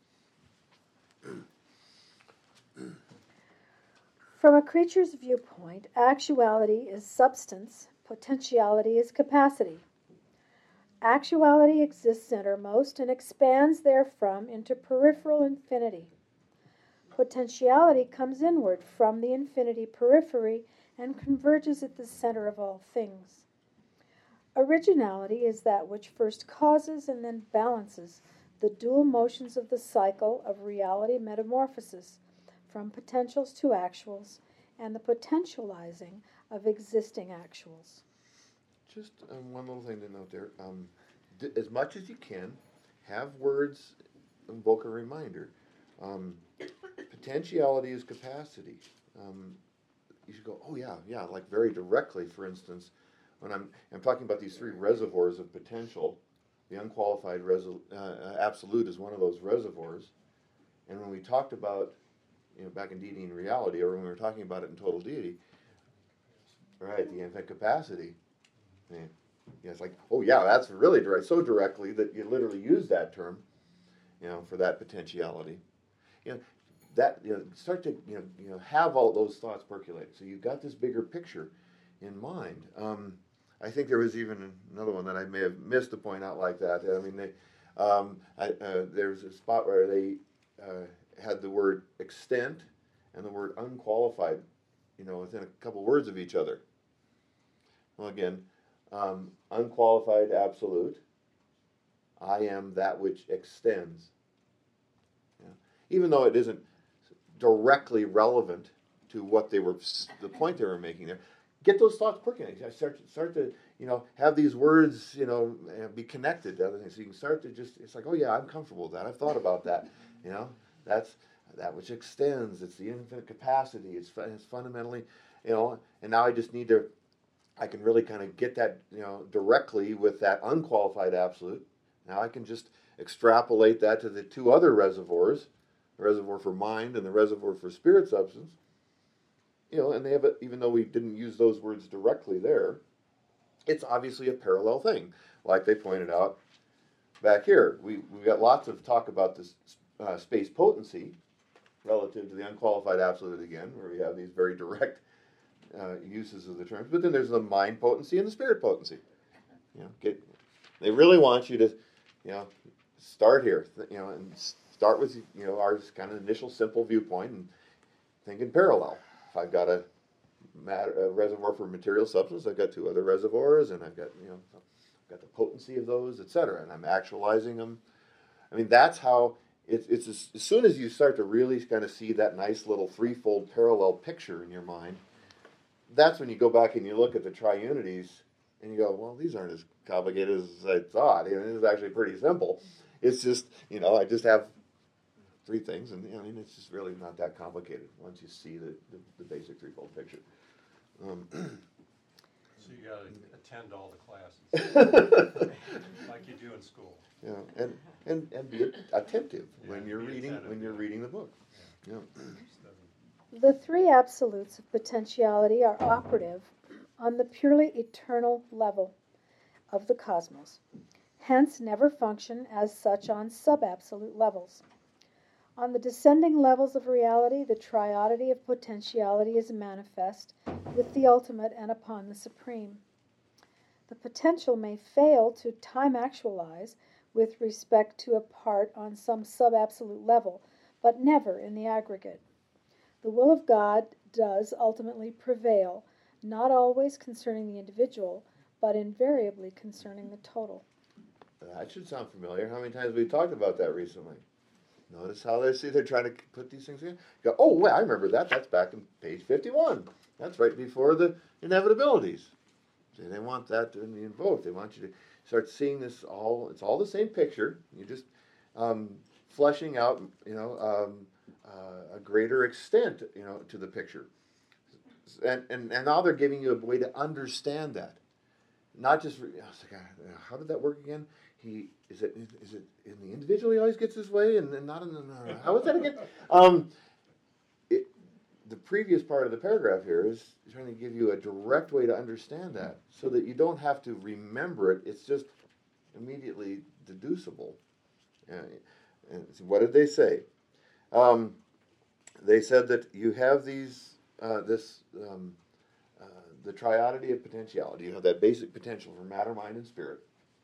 From a creature's viewpoint, actuality is substance, potentiality is capacity. Actuality exists innermost and expands therefrom into peripheral infinity. Potentiality comes inward from the infinity periphery and converges at the center of all things. Originality is that which first causes and then balances the dual motions of the cycle of reality metamorphosis, from potentials to actuals, and the potentializing of existing actuals. Just um, one little thing to note there. Um, d- as much as you can, have words invoke a reminder. Um, potentiality is capacity. Um, you should go, oh yeah, yeah, like very directly, for instance, when I'm, I'm talking about these three reservoirs of potential. The unqualified reso- uh, absolute is one of those reservoirs. And when we talked about, you know, back in deity and reality, or when we were talking about it in total deity, right, the infinite capacity. Yeah, yeah, it's like, oh yeah, that's really direct, so directly that you literally use that term, you know, for that potentiality. You know, that, you know, start to, you know, you know, have all those thoughts percolate. So you've got this bigger picture in mind. Um, I think there was even another one that I may have missed to point out like that. I mean, they, um, I, uh, there's a spot where they uh, had the word extent and the word unqualified, you know, within a couple words of each other. Well, again, um, unqualified absolute. I am that which extends. Yeah. Even though it isn't directly relevant to what they were, the point they were making there. Get those thoughts percolating. Start, start to, you know, have these words, you know, be connected to other things. So you can start to just, it's like, oh yeah, I'm comfortable with that. I've thought about that. You know, that's that which extends. It's the infinite capacity. It's, it's fundamentally, you know, and now I just need to, I can really kind of get that, you know, directly with that unqualified absolute. Now I can just extrapolate that to the two other reservoirs, the reservoir for mind and the reservoir for spirit substance. You know, and they have, a, even though we didn't use those words directly there, it's obviously a parallel thing. Like they pointed out back here, we we got lots of talk about this uh, space potency relative to the unqualified absolute again, where we have these very direct uh, uses of the terms. But then there's the mind potency and the spirit potency. You know, get they really want you to, you know, start here, you know, and start with you know our kind of initial simple viewpoint and think in parallel. If I've got a, matter, a reservoir for material substance, I've got two other reservoirs, and I've got, you know, I've got the potency of those, et cetera, and I'm actualizing them. I mean, that's how it's. It's as, as soon as you start to really kind of see that nice little threefold parallel picture in your mind, that's when you go back and you look at the triunities, and you go, well, these aren't as complicated as I thought. You know, this is actually pretty simple. It's just, you know, I just have three things, and I mean, it's just really not that complicated once you see the, the, the basic threefold picture. Um, So you gotta attend all the classes, like you do in school. you know, and, and, and be attentive Yeah, when you're be reading attentive, when you're yeah. reading the book. Yeah. Study. The three absolutes of potentiality are operative on the purely eternal level of the cosmos, hence never function as such on sub-absolute levels. On the descending levels of reality, the triodity of potentiality is manifest with the ultimate and upon the supreme. The potential may fail to time actualize with respect to a part on some sub-absolute level, but never in the aggregate. The will of God does ultimately prevail, not always concerning the individual, but invariably concerning the total. That should sound familiar. How many times have we talked about that recently? Notice how they see they're trying to put these things in. Go, oh, well, I remember that. That's back in page fifty-one. That's right before the inevitabilities. See, they want that to be invoked. They want you to start seeing this all. It's all the same picture. You're just um, fleshing out, you know, um, uh, a greater extent, you know, to the picture. And, and and now they're giving you a way to understand that. Not just, I was like, how did that work again? He is it is it in the individual he always gets his way, and then not in the uh, how is that again? Um, it, the previous part of the paragraph here is trying to give you a direct way to understand that, so that you don't have to remember it. It's just immediately deducible. And, and so what did they say? Um, they said that you have these uh, this. Um, Uh, the triodity of potentiality. You have that basic potential for matter, mind, and spirit.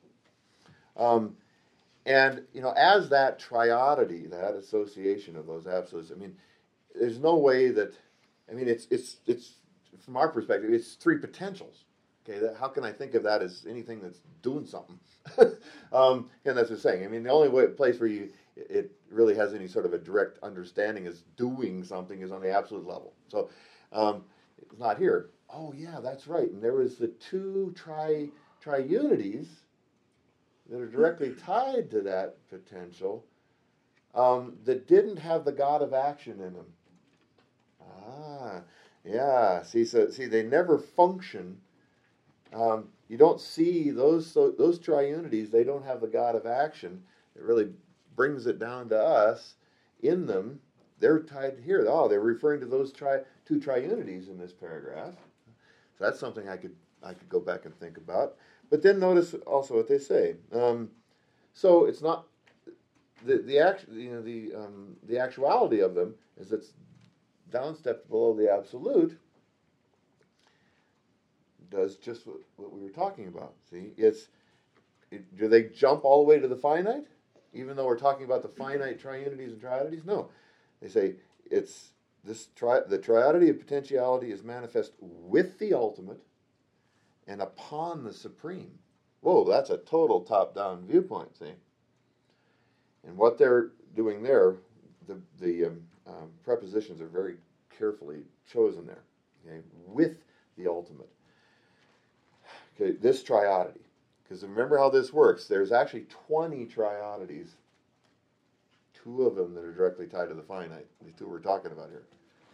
Um, and, you know, as that triodity, that association of those absolutes, I mean, there's no way that, I mean, it's, it's, it's from our perspective, it's three potentials. Okay, that, how can I think of that as anything that's doing something? um, and that's what I'm saying. I mean, the only way, place where you, it really has any sort of a direct understanding is doing something is on the absolute level. So um, it's not here. Oh, yeah, that's right. And there was the two tri triunities that are directly tied to that potential um, that didn't have the God of action in them. Ah, yeah. See, so see, they never function. Um, you don't see those so, those triunities. They don't have the God of action. It really brings it down to us. In them, they're tied here. Oh, they're referring to those tri, two triunities in this paragraph. So that's something I could I could go back and think about. But then notice also what they say. Um, so it's not the the act you know the um, the actuality of them is it's down step below the absolute. Does just what, what we were talking about. See, it's it, do they jump all the way to the finite, even though we're talking about the finite triunities and triodities? No, they say it's. This tri- the triodity of potentiality is manifest with the ultimate and upon the supreme. Whoa, that's a total top-down viewpoint, see? And what they're doing there, the, the um, um, prepositions are very carefully chosen there. Okay, with the ultimate. Okay, this triodity. Because remember how this works. There's actually twenty triodities. Two of them that are directly tied to the finite. The two we're talking about here.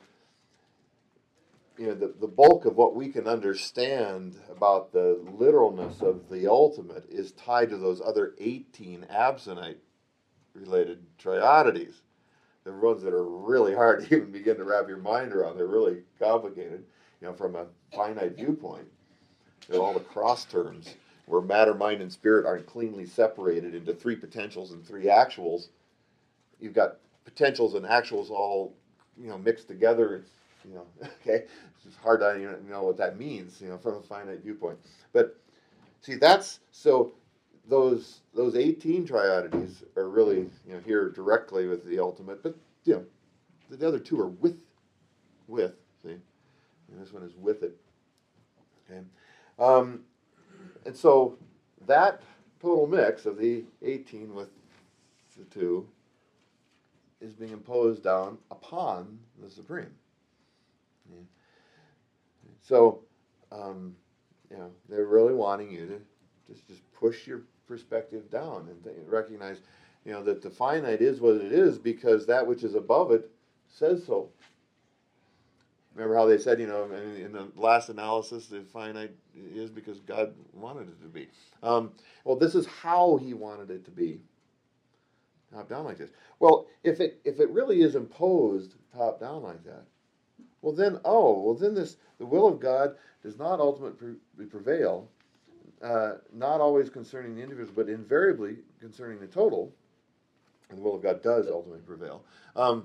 You know, the, the bulk of what we can understand about the literalness of the ultimate is tied to those other eighteen absonite-related triodities. The ones that are really hard to even begin to wrap your mind around. They're really complicated, you know, from a finite viewpoint. They're all the cross terms, where matter, mind, and spirit aren't cleanly separated into three potentials and three actuals. You've got potentials and actuals all, you know, mixed together. It's, you know, okay, it's just hard to even know what that means, you know, from a finite viewpoint. But see, that's so those those eighteen triodities are really, you know, here directly with the ultimate. But you know, the other two are with with. See, and this one is with it. Okay, um, and so that total mix of the eighteen with the two is being imposed down upon the supreme. Yeah. So, um, you know, they're really wanting you to just just push your perspective down and th- recognize you know, that the finite is what it is because that which is above it says so. Remember how they said, you know, in, in the last analysis, the finite is because God wanted it to be. Um, well, this is how He wanted it to be. Top down like this. Well, if it if it really is imposed top down like that, well then, oh, well then this the will of God does not ultimately prevail, uh, not always concerning the individual, but invariably concerning the total. And the will of God does ultimately prevail. Um,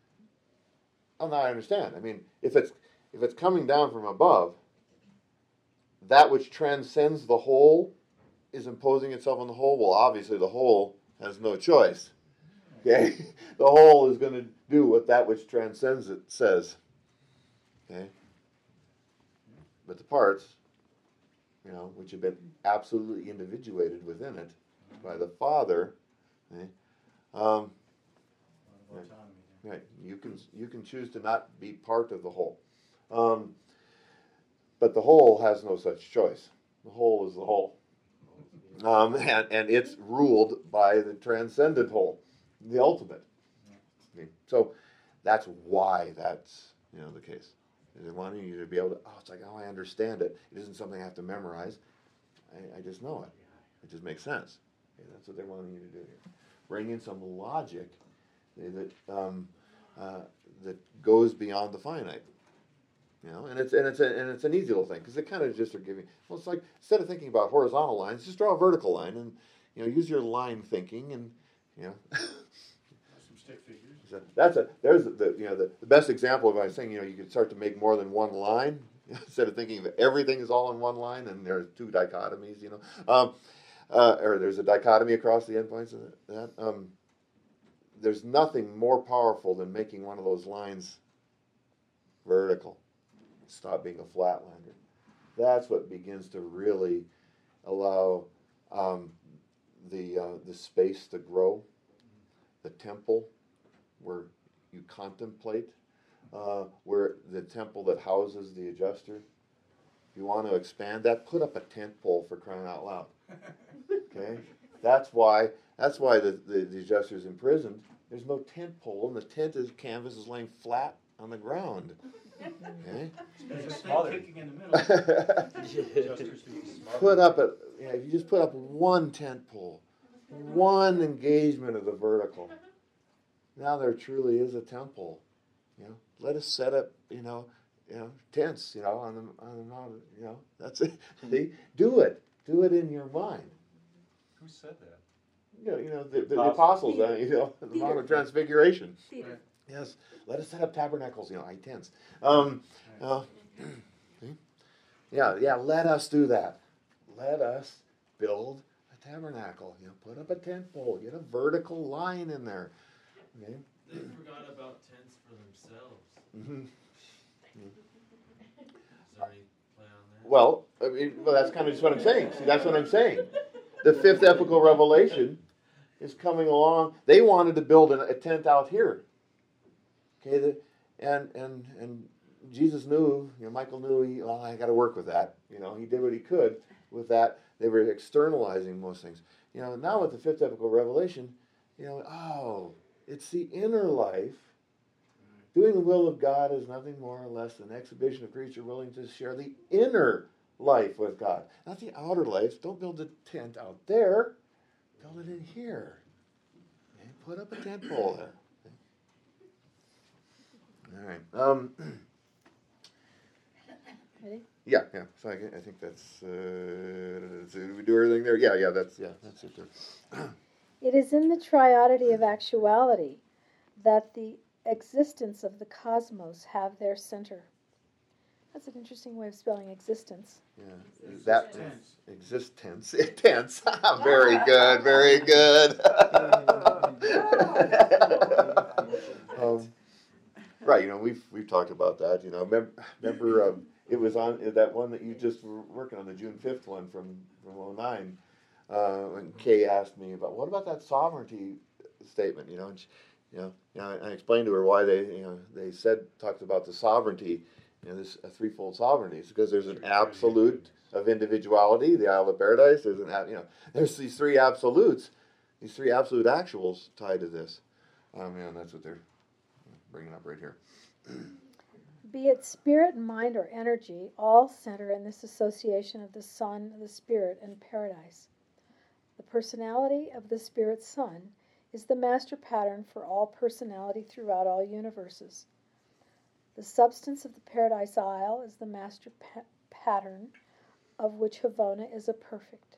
oh, now I understand. I mean, if it's if it's coming down from above, that which transcends the whole is imposing itself on the whole. Well, obviously the whole has no choice. Okay, the whole is going to do what that which transcends it says. Okay, but the parts, you know, which have been absolutely individuated within it by the Father, okay, um, right, right, you can you can choose to not be part of the whole, um, but the whole has no such choice. The whole is the whole. Um, and, and it's ruled by the transcendent whole, the ultimate. Okay. So that's why that's, you know, the case. They want you to be able to, oh, it's like, oh, I understand it. It isn't something I have to memorize. I, I just know it. It just makes sense. Okay, that's what they're wanting you to do here. Bring in some logic that um, uh, that goes beyond the finite. You know, and it's and it's a, and it's an easy little thing because they kind of just are giving. Well, it's like instead of thinking about horizontal lines, just draw a vertical line and you know use your line thinking and you know. Some stick figures. So that's a there's the you know the, the best example of I was saying you know you could start to make more than one line instead of thinking that everything is all in one line and there's two dichotomies. You know, um, uh, or there's a dichotomy across the endpoints of that. Um, there's nothing more powerful than making one of those lines vertical. Stop being a flatlander. That's what begins to really allow um, the uh, the space to grow. The temple, where you contemplate, uh, where the temple that houses the adjuster. If you want to expand that, put up a tent pole for crying out loud. Okay, that's why that's why the, the, the adjuster is imprisoned. There's no tent pole, and the tent is canvas is laying flat on the ground. Okay. Just kicking in the middle. Put up a, you know, if you just put up one tent pole, one engagement of the vertical, now there truly is a temple. You know, let us set up, you know, you know, tents, you know, on the on the mountain, you know, that's it. See, do it, do it in your mind. Who said that? You know, you know the, the, the apostles, uh, you know, the Mount of Transfiguration. Theater. Yes, let us set up tabernacles, you know, I tents. Um, uh, yeah, yeah, let us do that. Let us build a tabernacle. You know, put up a tent pole, get a vertical line in there. Okay? They forgot about tents for themselves. Mm-hmm. Is there any play on that? Well, I mean, well, that's kind of just what I'm saying. See, that's what I'm saying. The fifth epical revelation is coming along. They wanted to build a tent out here. Okay, the, and and and Jesus knew, you know, Michael knew, he, well, I got to work with that. You know, he did what he could with that. They were externalizing most things. You know, now with the fifth epical revelation, you know, oh, it's the inner life. Doing the will of God is nothing more or less than an exhibition of creature willing to share the inner life with God. Not the outer life. Don't build a tent out there. Build it in here. Okay? Put up a tent pole there. All right. Um, Ready? yeah, yeah. So I, I think that's. Uh, so did we do everything there? Yeah, yeah. That's yeah. That's it there. It is in the triodity of actuality that the existence of the cosmos have their center. That's an interesting way of spelling existence. Yeah, that existence. Tense. Very good. Very good. um, right. You know, we've we've talked about that. You know, remember, remember um, it was on that one that you just were working on, the June fifth one from from oh nine. Uh, when Kay asked me about what about that sovereignty statement, you know, and she, you know, you know, I explained to her why they, you know, they said talked about the sovereignty, you know, this a threefold sovereignty, it's because there's an absolute of individuality, the Isle of Paradise. There's an, you know, there's these three absolutes these three absolute actuals tied to this. Um, yeah, and that's what they're bringing up right here. Be it spirit, mind, or energy, all center in this association of the Son, the Spirit, and paradise. The personality of the Spirit Son is the master pattern for all personality throughout all universes. The substance of the Paradise Isle is the master pa- pattern of which Havona is a perfect.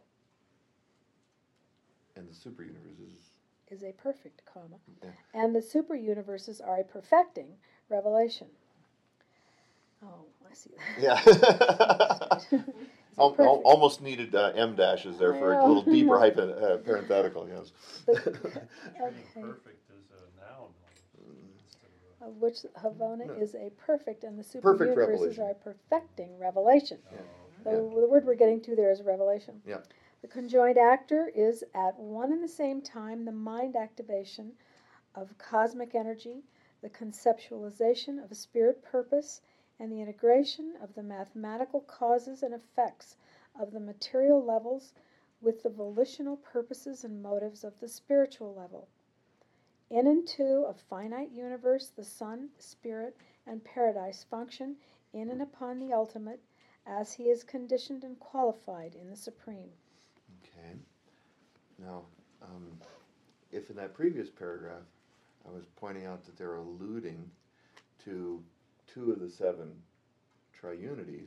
And the super universe is Is a perfect, comma. Yeah. And the super universes are a perfecting revelation. Oh, I see that. yeah. Al- al- almost needed uh, M dashes there for a little deeper hyphen, uh, parenthetical. Yes. Okay. Perfect is a noun. instead of a- Of which Havona No. is a perfect, and the super Perfect universes revelation. are a perfecting revelation. Oh, The, Yeah. the word we're getting to there is revelation. Yeah. The conjoined actor is at one and the same time the mind activation of cosmic energy, the conceptualization of a spirit purpose, and the integration of the mathematical causes and effects of the material levels with the volitional purposes and motives of the spiritual level. In and to a finite universe, the Son, Spirit, and Paradise function in and upon the ultimate as he is conditioned and qualified in the Supreme. Okay. Now, um, if in that previous paragraph I was pointing out that they're alluding to two of the seven triunities,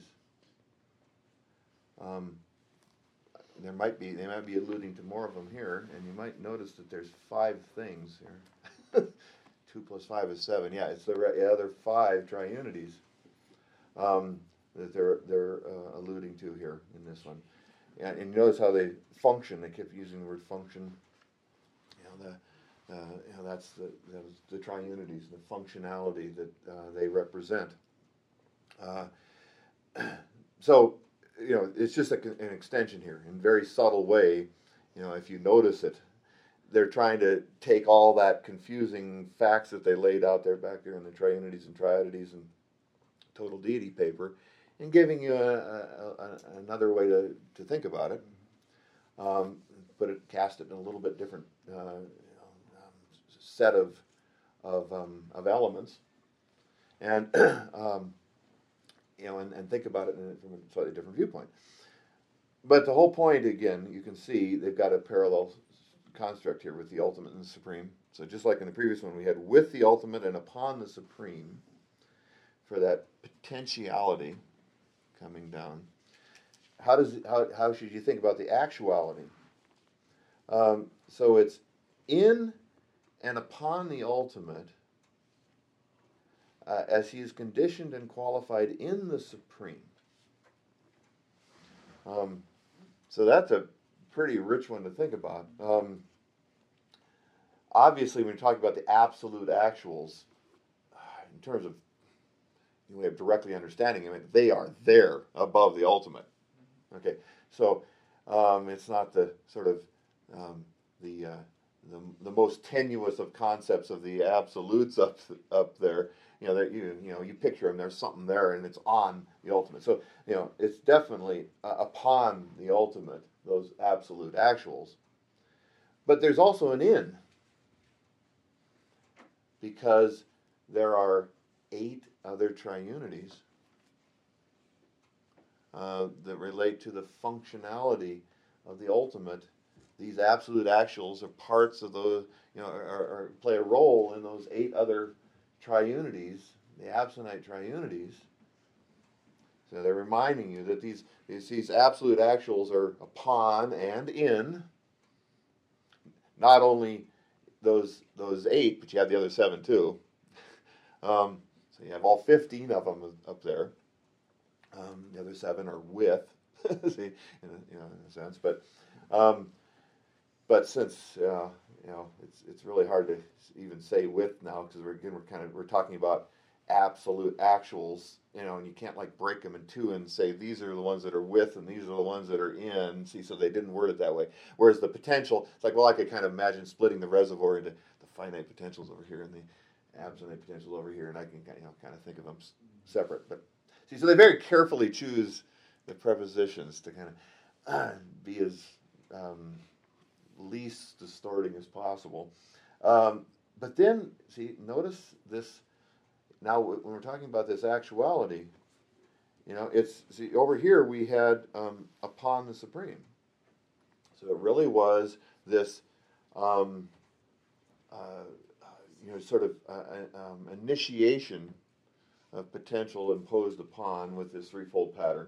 um, there might be they might be alluding to more of them here, and you might notice that there's five things here. Two plus five is seven. Yeah, it's the re- other five triunities um, that they're they're uh, alluding to here in this one. And, and you notice how they function. They kept using the word function. You know, the, uh, you know that's the, those, the triunities, the functionality that uh, they represent. Uh, so, you know, it's just a, an extension here in a very subtle way. You know, if you notice it, they're trying to take all that confusing facts that they laid out there back there in the triunities and triadities and total deity paper, and giving you a, a, a, another way to, to think about it, um, but it cast it in a little bit different uh, you know, um, set of of, um, of elements, and um, you know, and, and think about it in a, from a slightly different viewpoint. But the whole point, again, you can see they've got a parallel construct here with the ultimate and the supreme. So just like in the previous one, we had with the ultimate and upon the supreme for that potentiality coming down. How does it, how how should you think about the actuality? Um, so it's in and upon the ultimate uh, as he is conditioned and qualified in the supreme. Um, so that's a pretty rich one to think about. Um, obviously, when you're talking about the absolute actuals, in terms of you way of directly understanding them, they are there above the ultimate. Okay, so um, it's not the sort of um, the, uh, the the most tenuous of concepts of the absolutes up up there. You know, that you you know you picture them. There's something there, and it's on the ultimate. So you know, it's definitely uh, upon the ultimate. Those absolute actuals, but there's also an in, because there are eight other triunities uh, that relate to the functionality of the ultimate. These absolute actuals are parts of those, you know, are, are play a role in those eight other triunities, the absonite triunities. So they're reminding you that these, these these absolute actuals are upon and in not only those those eight, but you have the other seven too. Um, so you have all fifteen of them up there. Um, the other seven are with, see, in a, you know, in a sense. But um, but since uh, you know, it's it's really hard to even say with now, because we're again we're kind of we're talking about absolute actuals, you know, and you can't like break them in two and say these are the ones that are with and these are the ones that are in. See, so they didn't word it that way. Whereas the potential, it's like, well, I could kind of imagine splitting the reservoir into the finite potentials over here and the absolute potentials over here, and I can, you know, kind of think of them separate. But see, so they very carefully choose the prepositions to kind of uh, be as um, least distorting as possible. Um, but then, see, notice this. Now, when we're talking about this actuality, you know, it's, see, over here we had um, upon the Supreme. So it really was this, um, uh, you know, sort of uh, um, initiation of potential imposed upon with this threefold pattern.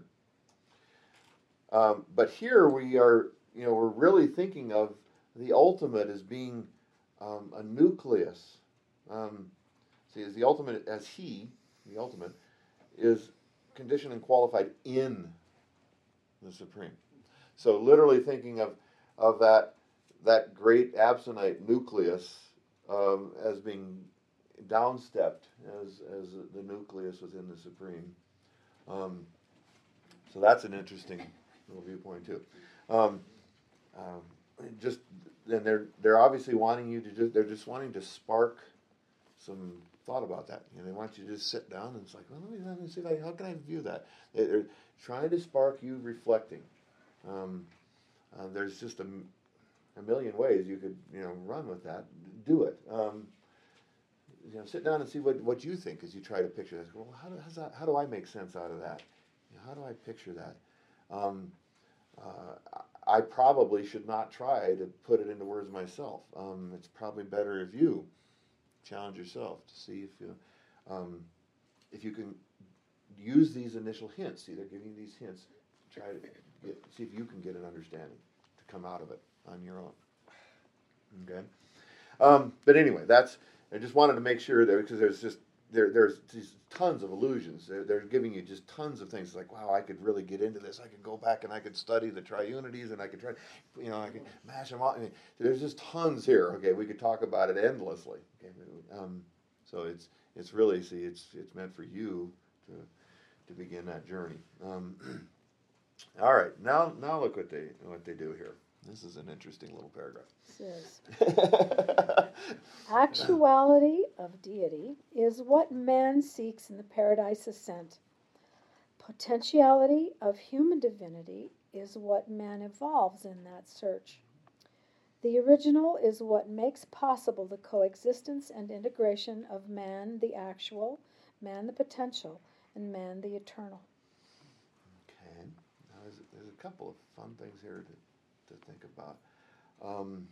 Um, but here we are, you know, we're really thinking of the ultimate as being um, a nucleus. Um, see, as the ultimate, as he, the ultimate, is conditioned and qualified in the Supreme. So literally thinking of of that that great absonite nucleus um, as being downstepped as as the nucleus within the Supreme. Um, so that's an interesting little viewpoint too. Um, um, just and they're they're obviously wanting you to just they're just wanting to spark some thought about that. You know, they want you to just sit down and it's like, well, let me, let me see if I, how can I view that? They're trying to spark you reflecting. Um, uh, there's just a, a million ways you could, you know, run with that. Do it. Um, you know, sit down and see what, what you think as you try to picture this. Well, how do, how's that, how do I make sense out of that? You know, how do I picture that? Um, uh, I probably should not try to put it into words myself. Um, it's probably better if you challenge yourself to see if you, um, if you can use these initial hints. See, they're giving you these hints. Try to get, see if you can get an understanding to come out of it on your own. Okay. Um, but anyway, that's. I just wanted to make sure there because there's just there there's these tons of illusions. They're, they're giving you just tons of things like, wow, I could really get into this. I could go back and I could study the triunities and I could try, you know, I could mash them all. I mean, there's just tons here. Okay, we could talk about it endlessly. Okay, um, so it's it's really see it's it's meant for you to to begin that journey. Um, all right, now now look what they what they do here. This is an interesting little paragraph. Says, actuality of deity is what man seeks in the paradise ascent. Potentiality of human divinity is what man evolves in that search. The original is what makes possible the coexistence and integration of man the actual, man the potential, and man the eternal. Okay, now there's, there's a couple of fun things here to to think about. Um,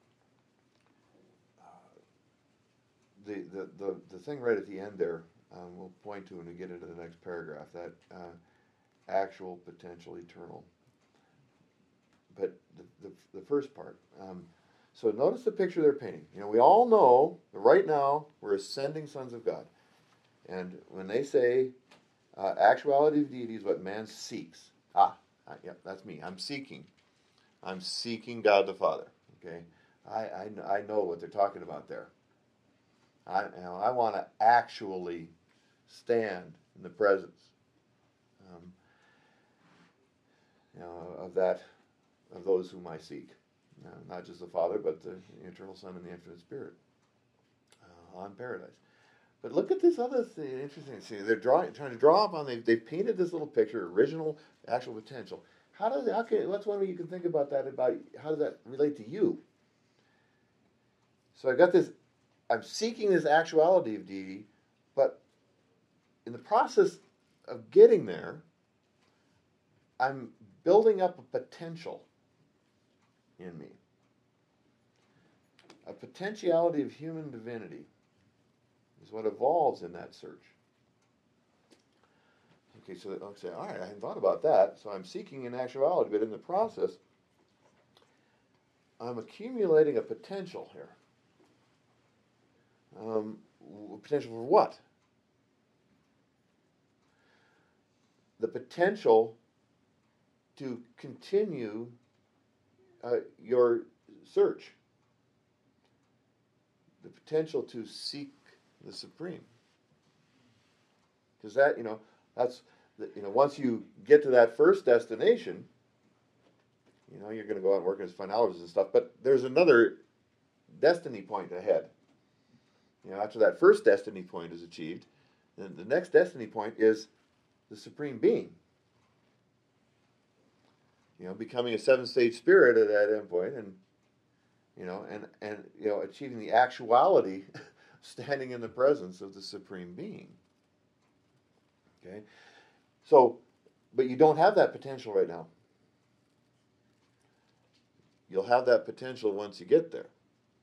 uh, the, the, the, the thing right at the end there, um, we'll point to when we get into the next paragraph, that uh, actual, potential, eternal. But the, the, the first part, um, so notice the picture they're painting. You know, we all know that right now we're ascending sons of God. And when they say uh, actuality of deity is what man seeks. Ah, uh, yep, that's me. I'm seeking. I'm seeking God the Father. Okay, I, I, I know what they're talking about there. I you know I want to actually stand in the presence, um, you know, of that of those whom I seek, you know, not just the Father, but the Eternal Son and the Infinite Spirit uh, on paradise. But look at this other thing, interesting. See, they're drawing, trying to draw upon. They they painted this little picture, original, actual potential. How does how can what's one way you can think about that? About how does that relate to you? So I got this. I'm seeking this actuality of deity, but in the process of getting there, I'm building up a potential in me, a potentiality of human divinity is what evolves in that search. Okay, so I'll say, all right, I hadn't thought about that, so I'm seeking an actuality, but in the process, I'm accumulating a potential here. Um, potential for what? The potential to continue uh, your search. The potential to seek the Supreme. Because that, you know, that's, the, you know, once you get to that first destination, you know, you're going to go out and work as finalities and stuff, but there's another destiny point ahead. You know, after that first destiny point is achieved, then the next destiny point is the Supreme Being. You know, becoming a seven-stage spirit at that end point and you know, and, and you know, achieving the actuality, standing in the presence of the Supreme Being. Okay? So, but you don't have that potential right now. You'll have that potential once you get there.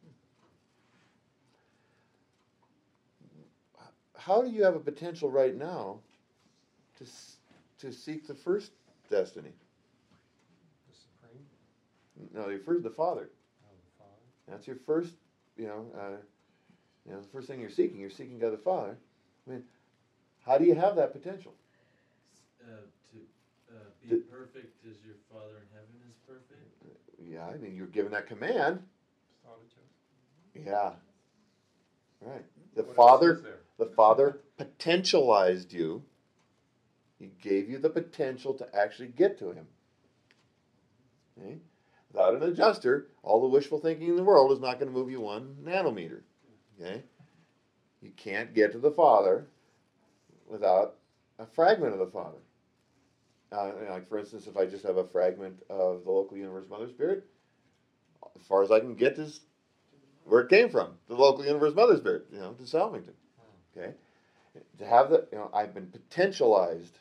How do you have a potential right now to to seek the first destiny? The Supreme, No, your first, the Father. oh, the Father. That's your first, you know, uh, you know, the first thing you're seeking. You're seeking God the Father. I mean, how do you have that potential? Uh, to uh, be The- perfect as your Father in heaven is perfect. Yeah, I mean, you're given that command. Thought it just- Yeah, right. The What else Father, is there? the Father potentialized you. He gave you the potential to actually get to Him. Okay? Without an adjuster, all the wishful thinking in the world is not going to move you one nanometer. Okay? You can't get to the Father without a fragment of the Father. Uh, like, for instance, if I just have a fragment of the local universe Mother Spirit, as far as I can get is where it came from, the local universe Mother Spirit, you know, to Salvington. Okay? To have the, you know, I've been potentialized,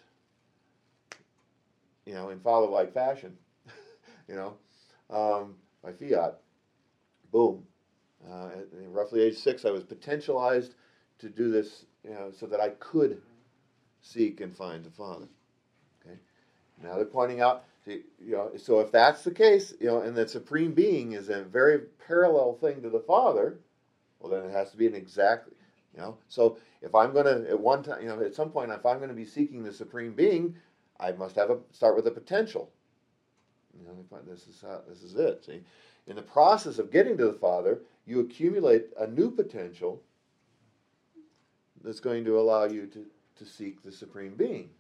you know, in father-like fashion, you know, um, by fiat. Boom. Uh, at roughly age six, I was potentialized to do this, you know, so that I could seek and find the Father. Okay. Now they're pointing out, you know, so if that's the case, you know, and the Supreme Being is a very parallel thing to the Father, well, then it has to be an exact, you know. So if I'm going to, at one time, you know, at some point, if I'm going to be seeking the Supreme Being, I must have a start with a potential. You know, this is how, this is it. See, in the process of getting to the Father, you accumulate a new potential that's going to allow you to, to seek the Supreme Being.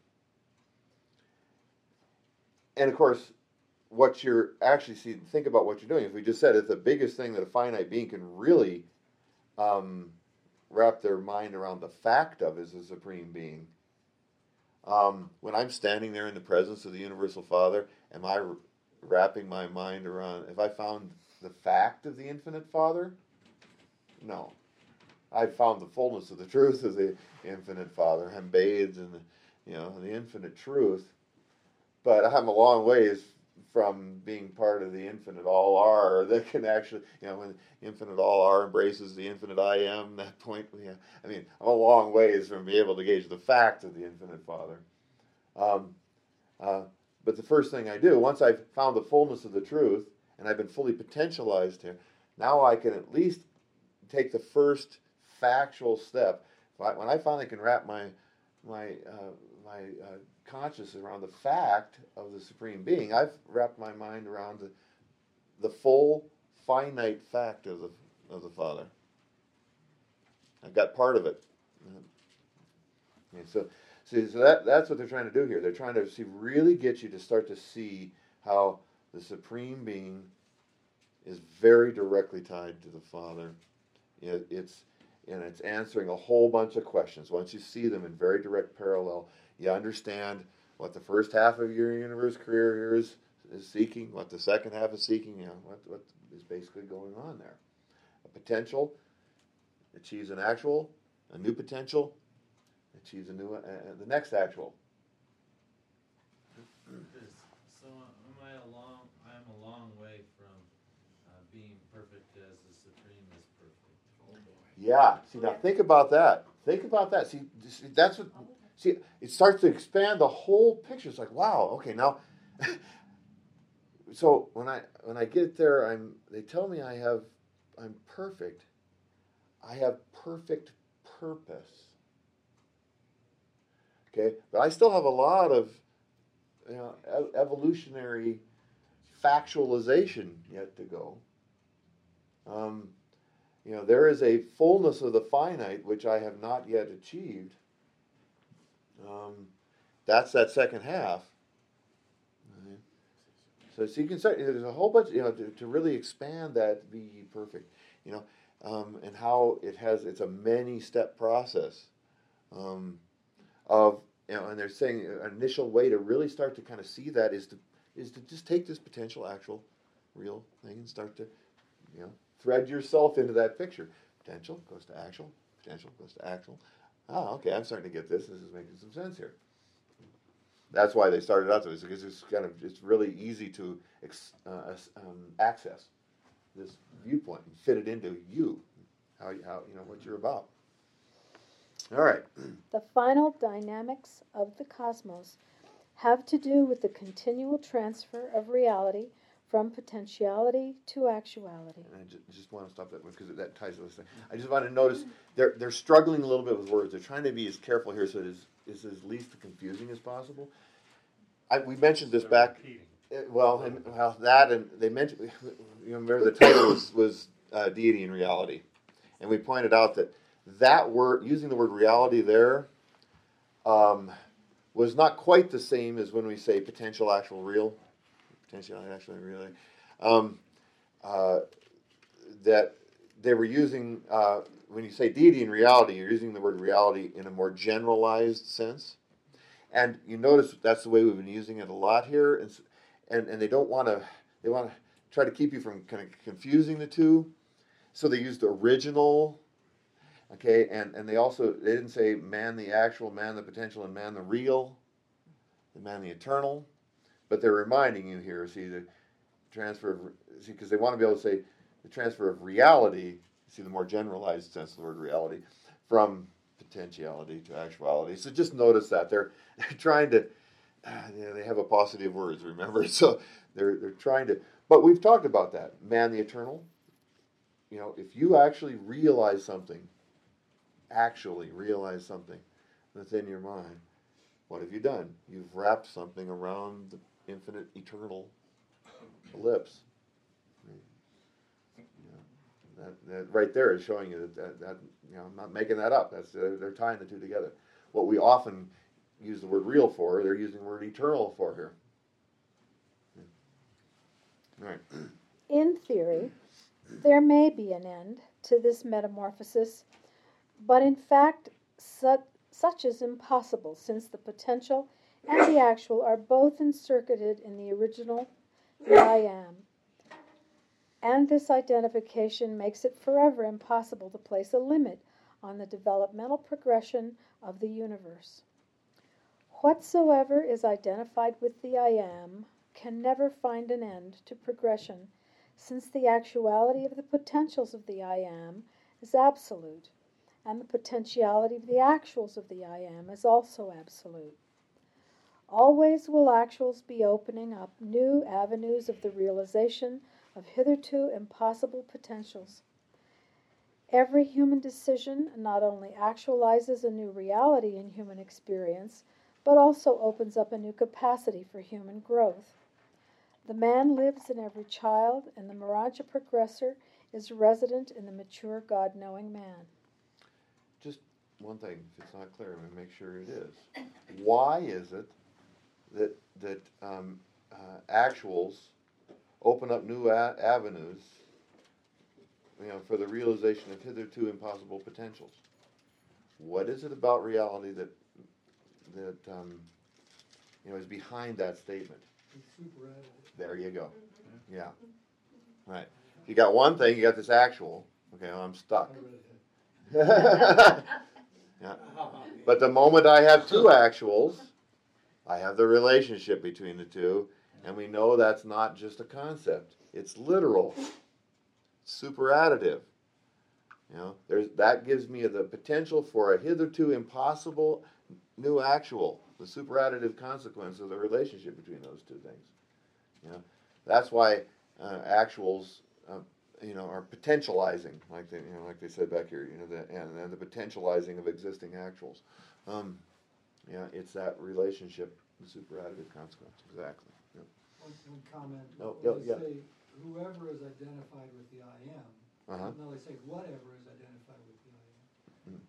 And of course, what you're actually see, think about what you're doing. If we just said it, the biggest thing that a finite being can really um, wrap their mind around the fact of is the Supreme Being. Um, when I'm standing there in the presence of the Universal Father, am I r- wrapping my mind around, have I found the fact of the Infinite Father? No. I've found the fullness of the truth of the Infinite Father. I'm bathed in the, you know, the infinite truth. But I'm a long ways from being part of the infinite all are that can actually, you know, when infinite all are embraces the infinite I am, that point, yeah, I mean, I'm a long ways from being able to gauge the fact of the infinite Father. Um, uh, but the first thing I do, once I've found the fullness of the truth, and I've been fully potentialized here, now I can at least take the first factual step. When I finally can wrap my my uh, my uh, conscious around the fact of the Supreme Being, I've wrapped my mind around the, the full finite fact of the of the Father. I've got part of it. And so, see, so that that's what they're trying to do here. They're trying to see, really get you to start to see how the Supreme Being is very directly tied to the Father. It, it's and it's answering a whole bunch of questions. Once you see them in very direct parallel, you understand what the first half of your universe career here is, is seeking, what the second half is seeking, you know, what, what is basically going on there. A potential achieves an actual, a new potential achieves a new, uh, the next actual. Is- So am I a long, I'm a long way from uh, being perfect as the Supreme is perfect. Yeah. See, now think about that. Think about that. See, see that's what. See, it starts to expand the whole picture. It's like, wow. Okay, now. So when I when I get there, I'm. They tell me I have, I'm perfect. I have perfect purpose. Okay, but I still have a lot of, you know, ev- evolutionary factualization yet to go. Um, You know, there is a fullness of the finite which I have not yet achieved. Um, that's that second half. Right. So, so you can start. There's a whole bunch, you know, to, to really expand that, be ye perfect. You know, um, and how it has. It's a many-step process. Um, of you know, and they're saying an initial way to really start to kind of see that is to is to just take this potential, actual, real thing and start to you know, thread yourself into that picture. Potential goes to actual. Potential goes to actual. Oh, okay, I'm starting to get this. This is making some sense here. That's why they started out this, because it's kind of it's really easy to ex, uh, um, access this viewpoint and fit it into you, how how you know what you're about. All right. The final dynamics of the cosmos have to do with the continual transfer of reality from potentiality to actuality. And I just, just want to stop that because that ties to this thing. I just want to notice they're they're struggling a little bit with words. They're trying to be as careful here so it is, is as least confusing as possible. I, we mentioned this They're back. repeating. Uh, Well, and well, that and they mentioned. You remember the title was was uh, deity and reality, and we pointed out that that word, using the word reality there, um, was not quite the same as when we say potential, actual, real. Potential, actually, really. Um, uh, that they were using uh, when you say deity and reality, you're using the word reality in a more generalized sense. And you notice that's the way we've been using it a lot here, and and, and they don't want to. They want to try to keep you from kind of confusing the two, so they used the original. Okay, and, and they also they didn't say man the actual, man the potential, and man the real, the man the eternal, but they're reminding you here. See the transfer of see because they want to be able to say the transfer of reality. See the more generalized sense of the word reality from potentiality to actuality. So just notice that they're, they're trying to, uh, you know, they have a paucity of words, remember? So they're they're trying to, but we've talked about that. Man the eternal, you know, if you actually realize something, actually realize something that's in your mind, what have you done? You've wrapped something around the infinite eternal ellipse. That, that right there is showing you that, that, that you know I'm not making that up. That's they're, they're tying the two together. What we often use the word real for, they're using the word eternal for here. All right. In theory, there may be an end to this metamorphosis, but in fact, such, such is impossible since the potential and the actual are both encircuited in the original the I am. And this identification makes it forever impossible to place a limit on the developmental progression of the universe. Whatsoever is identified with the I am can never find an end to progression, since the actuality of the potentials of the I am is absolute, and the potentiality of the actuals of the I am is also absolute. Always will actuals be opening up new avenues of the realization of hitherto impossible potentials. Every human decision not only actualizes a new reality in human experience, but also opens up a new capacity for human growth. The man lives in every child, and the Maraja progressor is resident in the mature God-knowing man. Just one thing, if it's not clear, I'm going to make sure it is. Why is it that that um, uh, actuals open up new a- avenues, you know, for the realization of hitherto impossible potentials? What is it about reality that that um, you know is behind that statement? It's super additive. There you go. Yeah. Right. You got one thing. You got this actual. Okay, well, I'm stuck. I read it. Yeah. But the moment I have two actuals, I have the relationship between the two, and we know that's not just a concept. It's literal. Super additive. You know, there's that gives me the potential for a hitherto impossible new actual, the super additive consequence of the relationship between those two things. You know, that's why uh, actuals, uh, you know, are potentializing, like they, you know, like they said back here. You know, the, and, and the potentializing of existing actuals. Um, yeah, it's that relationship, the super additive consequence. Exactly. Yeah. One, one comment. Oh, When yeah, they say whoever is identified with the I am, Uh-huh. no, they say whatever is identified with the I am. Mm.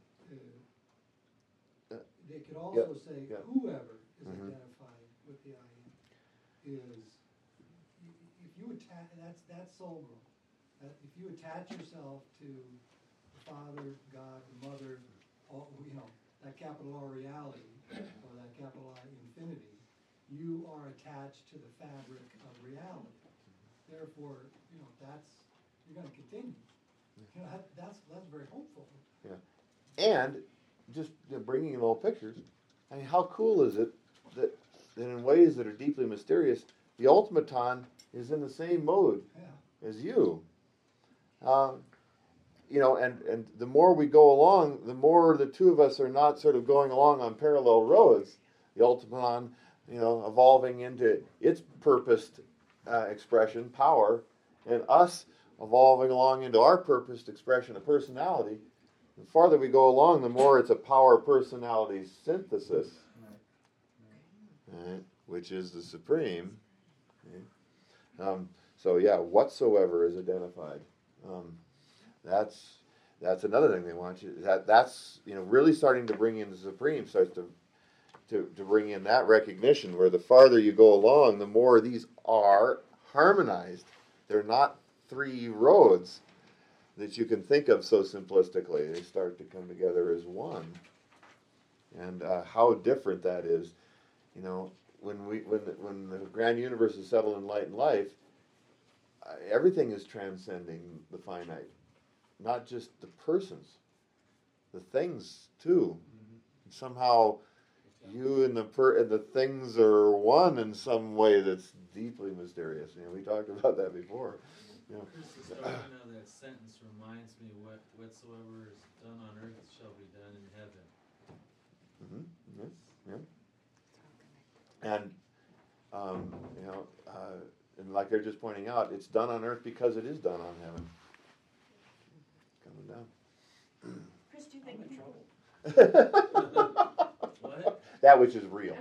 Uh, Uh, they could also say yeah. whoever is Mhm. identified with the I am is, y- if you attach, that's, that's soul growth. That if you attach yourself to the Father, God, the Mother, all, you know, that capital R reality, or that capital I infinity, you are attached to the fabric of reality. Therefore, you know, that's, you're gonna continue. You know, that, that's, that's very hopeful. And just you know, bringing in little pictures. I mean, how cool is it that, that in ways that are deeply mysterious, the automaton is in the same mode Yeah. as you. Um, you know, and, and the more we go along, the more the two of us are not sort of going along on parallel roads. The automaton, you know, evolving into its purposed uh, expression, power, and us evolving along into our purposed expression of personality. The farther we go along, the more it's a power personality synthesis, right, which is the supreme. Okay. Um, so yeah, whatsoever is identified. Um, that's that's another thing they want you. That that's you know really starting to bring in the supreme starts to to to bring in that recognition where the farther you go along, the more these are harmonized. They're not three roads that you can think of so simplistically. They start to come together as one. And uh, how different that is, you know, when we when the, when the grand universe is settled in light and life, uh, everything is transcending the finite, not just the persons, the things too. Mm-hmm. Somehow, you and the per and the things are one in some way that's deeply mysterious. You know, we talked about that before. You know. Sister Lorna, that sentence reminds me, what whatsoever is done on earth shall be done in heaven. Mm-hmm. Yeah. Yeah. And, um, you know, uh, and like they're just pointing out, it's done on earth because it is done on heaven. Coming down. Chris, do you think people... What? That which is real.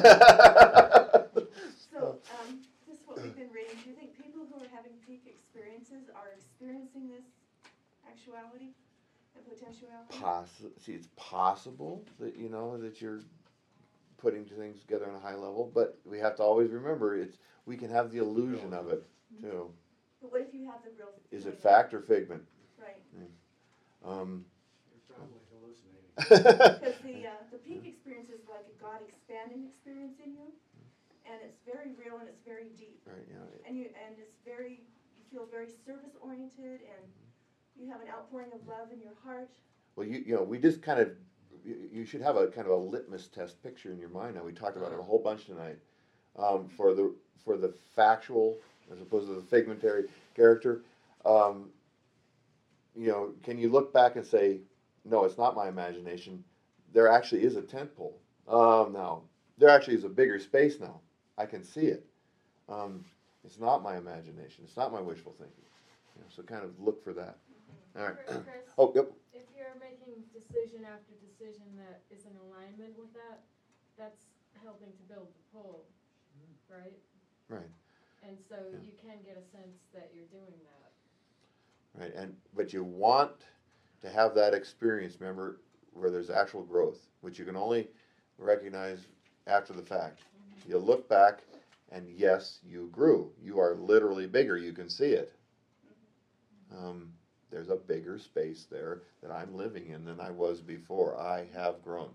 So, um, this is what we've been reading. Do you think people who are having peak experiences are experiencing this actuality and potentiality? Possi- see, it's possible that, you know, that you're putting things together on a high level, but we have to always remember it's we can have the illusion of it, too. But what if you have the real... Is it fact or figment? Right. Um, You're probably hallucinating. Because the, uh, the peak experience is like a God expanding experience in you, and it's very real and it's very deep. right, you know, And you and it's very, you feel very service oriented, and you have an outpouring of love in your heart. well, you you know, we just kind of you, you should have a kind of a litmus test picture in your mind. Now we talked about it a whole bunch tonight um, for the for the factual as opposed to the figmentary character. Um, you know, can you look back and say, no, it's not my imagination. There actually is a tent pole. Um, now there actually is a bigger space now. I can see it. Um, it's not my imagination. It's not my wishful thinking. You know, so kind of look for that. All right. Chris, Chris, Oh, yep. if you're making decision after decision that is in alignment with that, that's helping to build the pole, right? Right. And so Yeah. you can get a sense that you're doing that. Right. And but you want to have that experience, remember, where there's actual growth, which you can only recognize after the fact. Mm-hmm. You look back, and yes, you grew. You are literally bigger. You can see it. Um, there's a bigger space there that I'm living in than I was before. I have grown.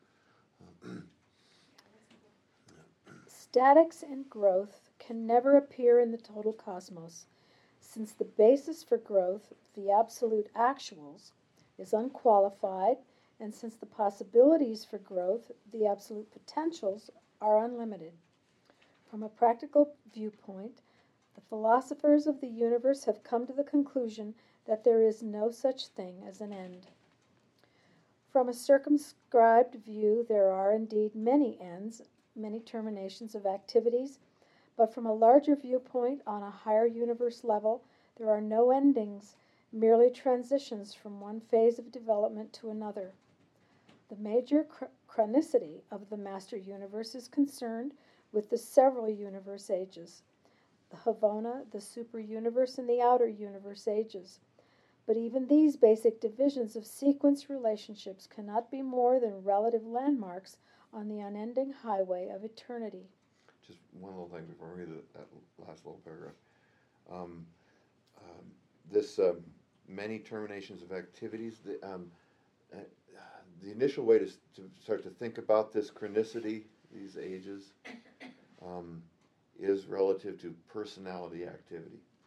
Statics and growth can never appear in the total cosmos, since the basis for growth, the absolute actuals, is unqualified, and since the possibilities for growth, the absolute potentials, are unlimited. From a practical viewpoint, the philosophers of the universe have come to the conclusion that there is no such thing as an end. From a circumscribed view, there are indeed many ends, many terminations of activities, but from a larger viewpoint, on a higher universe level, there are no endings, merely transitions from one phase of development to another. The major chr- chronicity of the Master Universe is concerned with the several universe ages, the Havona, the super universe, and the outer universe ages. But even these basic divisions of sequence relationships cannot be more than relative landmarks on the unending highway of eternity. Just one little thing before I read the, that last little paragraph. Um, um, this um, many terminations of activities. The, um, uh, the initial way to, to start to think about this chronicity, these ages, um, is relative to personality activity.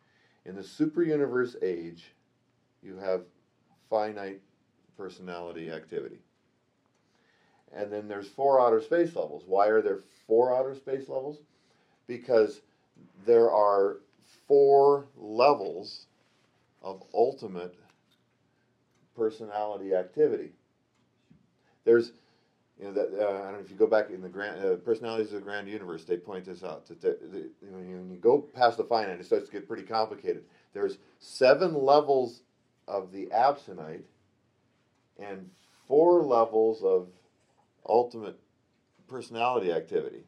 In the super universe age, you have finite personality activity. And then there's four outer space levels. Why are there four outer space levels? Because there are four levels of ultimate personality activity. There's, you know, that uh, I don't know if you go back in the grand uh, personalities of the grand universe, they point this out that the, the, when, you, when you go past the finite, it starts to get pretty complicated. There's seven levels of the absonite and four levels of ultimate personality activity.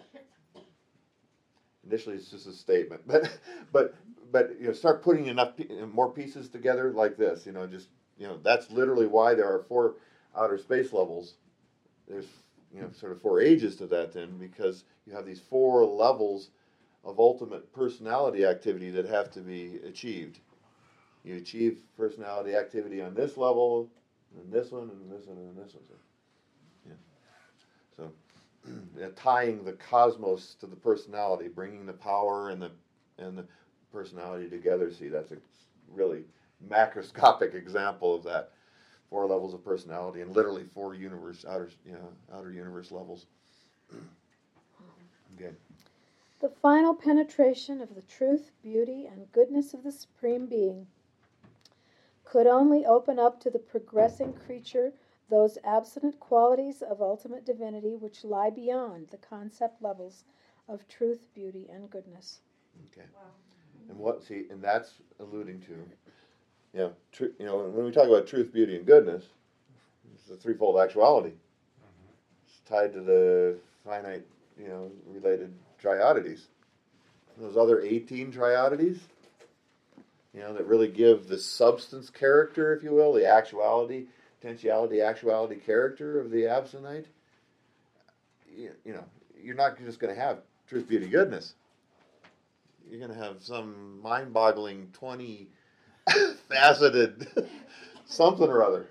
Initially, it's just a statement, but but but you know, start putting enough more pieces together like this. You know, just you know, that's literally why there are four outer space levels. There's you know sort of four ages to that then, because you have these four levels of ultimate personality activity that have to be achieved. You achieve personality activity on this level, and this one, and this one, and this one. So, yeah. So. Uh, tying the cosmos to the personality, bringing the power and the and the personality together. See, that's a really macroscopic example of that. Four levels of personality, and literally four universe outer you know outer universe levels. Okay. The final penetration of the truth, beauty, and goodness of the Supreme Being could only open up to the progressing creature those absolute qualities of ultimate divinity which lie beyond the concept levels of truth, beauty, and goodness. Okay. Wow. And what see, and that's alluding to, you know, tr- you know, when we talk about truth, beauty, and goodness, it's a threefold actuality. Mm-hmm. It's tied to the finite, you know, related triodities. Those other eighteen triodities, you know, that really give the substance character, if you will, the actuality. Potentiality, actuality, character of the absonite, you, you know, you're not just going to have truth, beauty, goodness. You're going to have some mind-boggling, twenty-faceted something or other.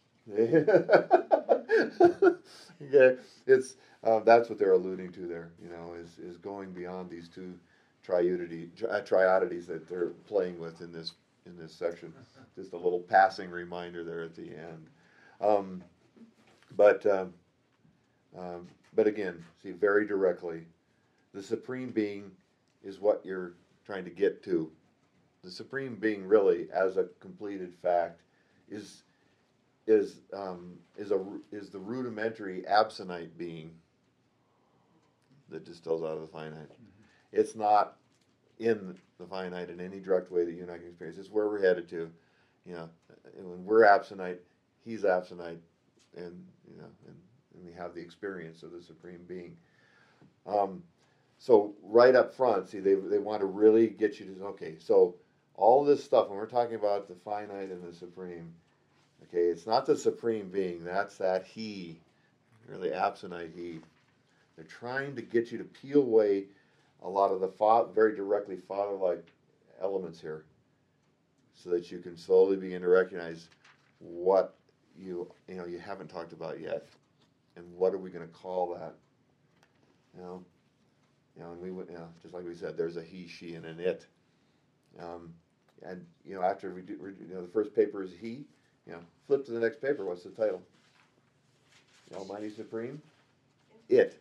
Okay, it's uh, that's what they're alluding to there. You know, is is going beyond these two triodity, tri- triodities that they're playing with in this in this section. Just a little passing reminder there at the end. Um, but um, um, but again, see very directly, the Supreme Being is what you're trying to get to. The Supreme Being, really, as a completed fact, is is um, is a is the rudimentary absonite being that distills out of the finite. Mm-hmm. It's not in the finite in any direct way that you and I can experience. It's where we're headed to. You know, when we're absonite, he's absonite, and you know, and, and we have the experience of the Supreme Being. Um, so right up front, see, they they want to really get you to okay. So all this stuff when we're talking about the finite and the Supreme, okay, it's not the Supreme Being. That's that He, or the absonite He. They're trying to get you to peel away a lot of the fa- very directly father-like elements here, so that you can slowly begin to recognize what you you know you haven't talked about yet, and what are we going to call that? You know, you know, and we you know, just like we said, there's a he, she, and an it. Um, and you know, after we do, you know, the first paper is he. You know, flip to the next paper. What's the title? The Almighty Supreme. It.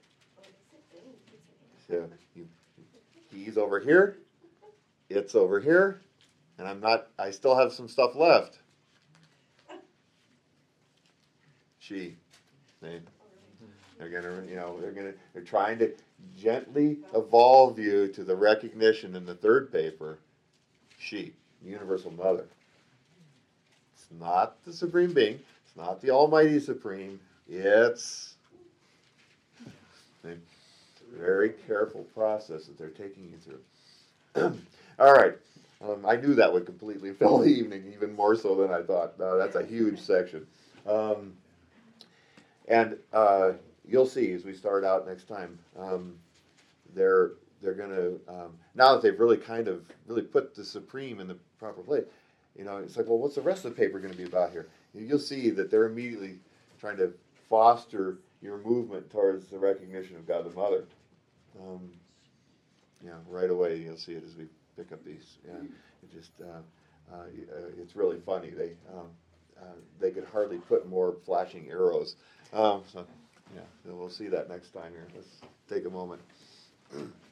So you, he's over here. It's over here, and I'm not. I still have some stuff left. She, they, they're gonna, you know, they're gonna, they're trying to gently evolve you to the recognition in the third paper. She, Universal Mother. It's not the Supreme Being. It's not the Almighty Supreme. It's a very careful process that they're taking you through. All right. Um, I knew that would completely fill the evening, even more so than I thought. No, that's a huge section. Um, and uh, you'll see as we start out next time, um, they're they're going to, um, now that they've really kind of really put the Supreme in the proper place, you know, it's like, well, what's the rest of the paper going to be about here? You'll see that they're immediately trying to foster your movement towards the recognition of God the Mother. Um, yeah, right away you'll see it as we pick up these. Yeah. It just uh, uh, uh, it's really funny. They um, uh, they could hardly put more flashing arrows. Um, so yeah, so we'll see that next time here. Let's take a moment.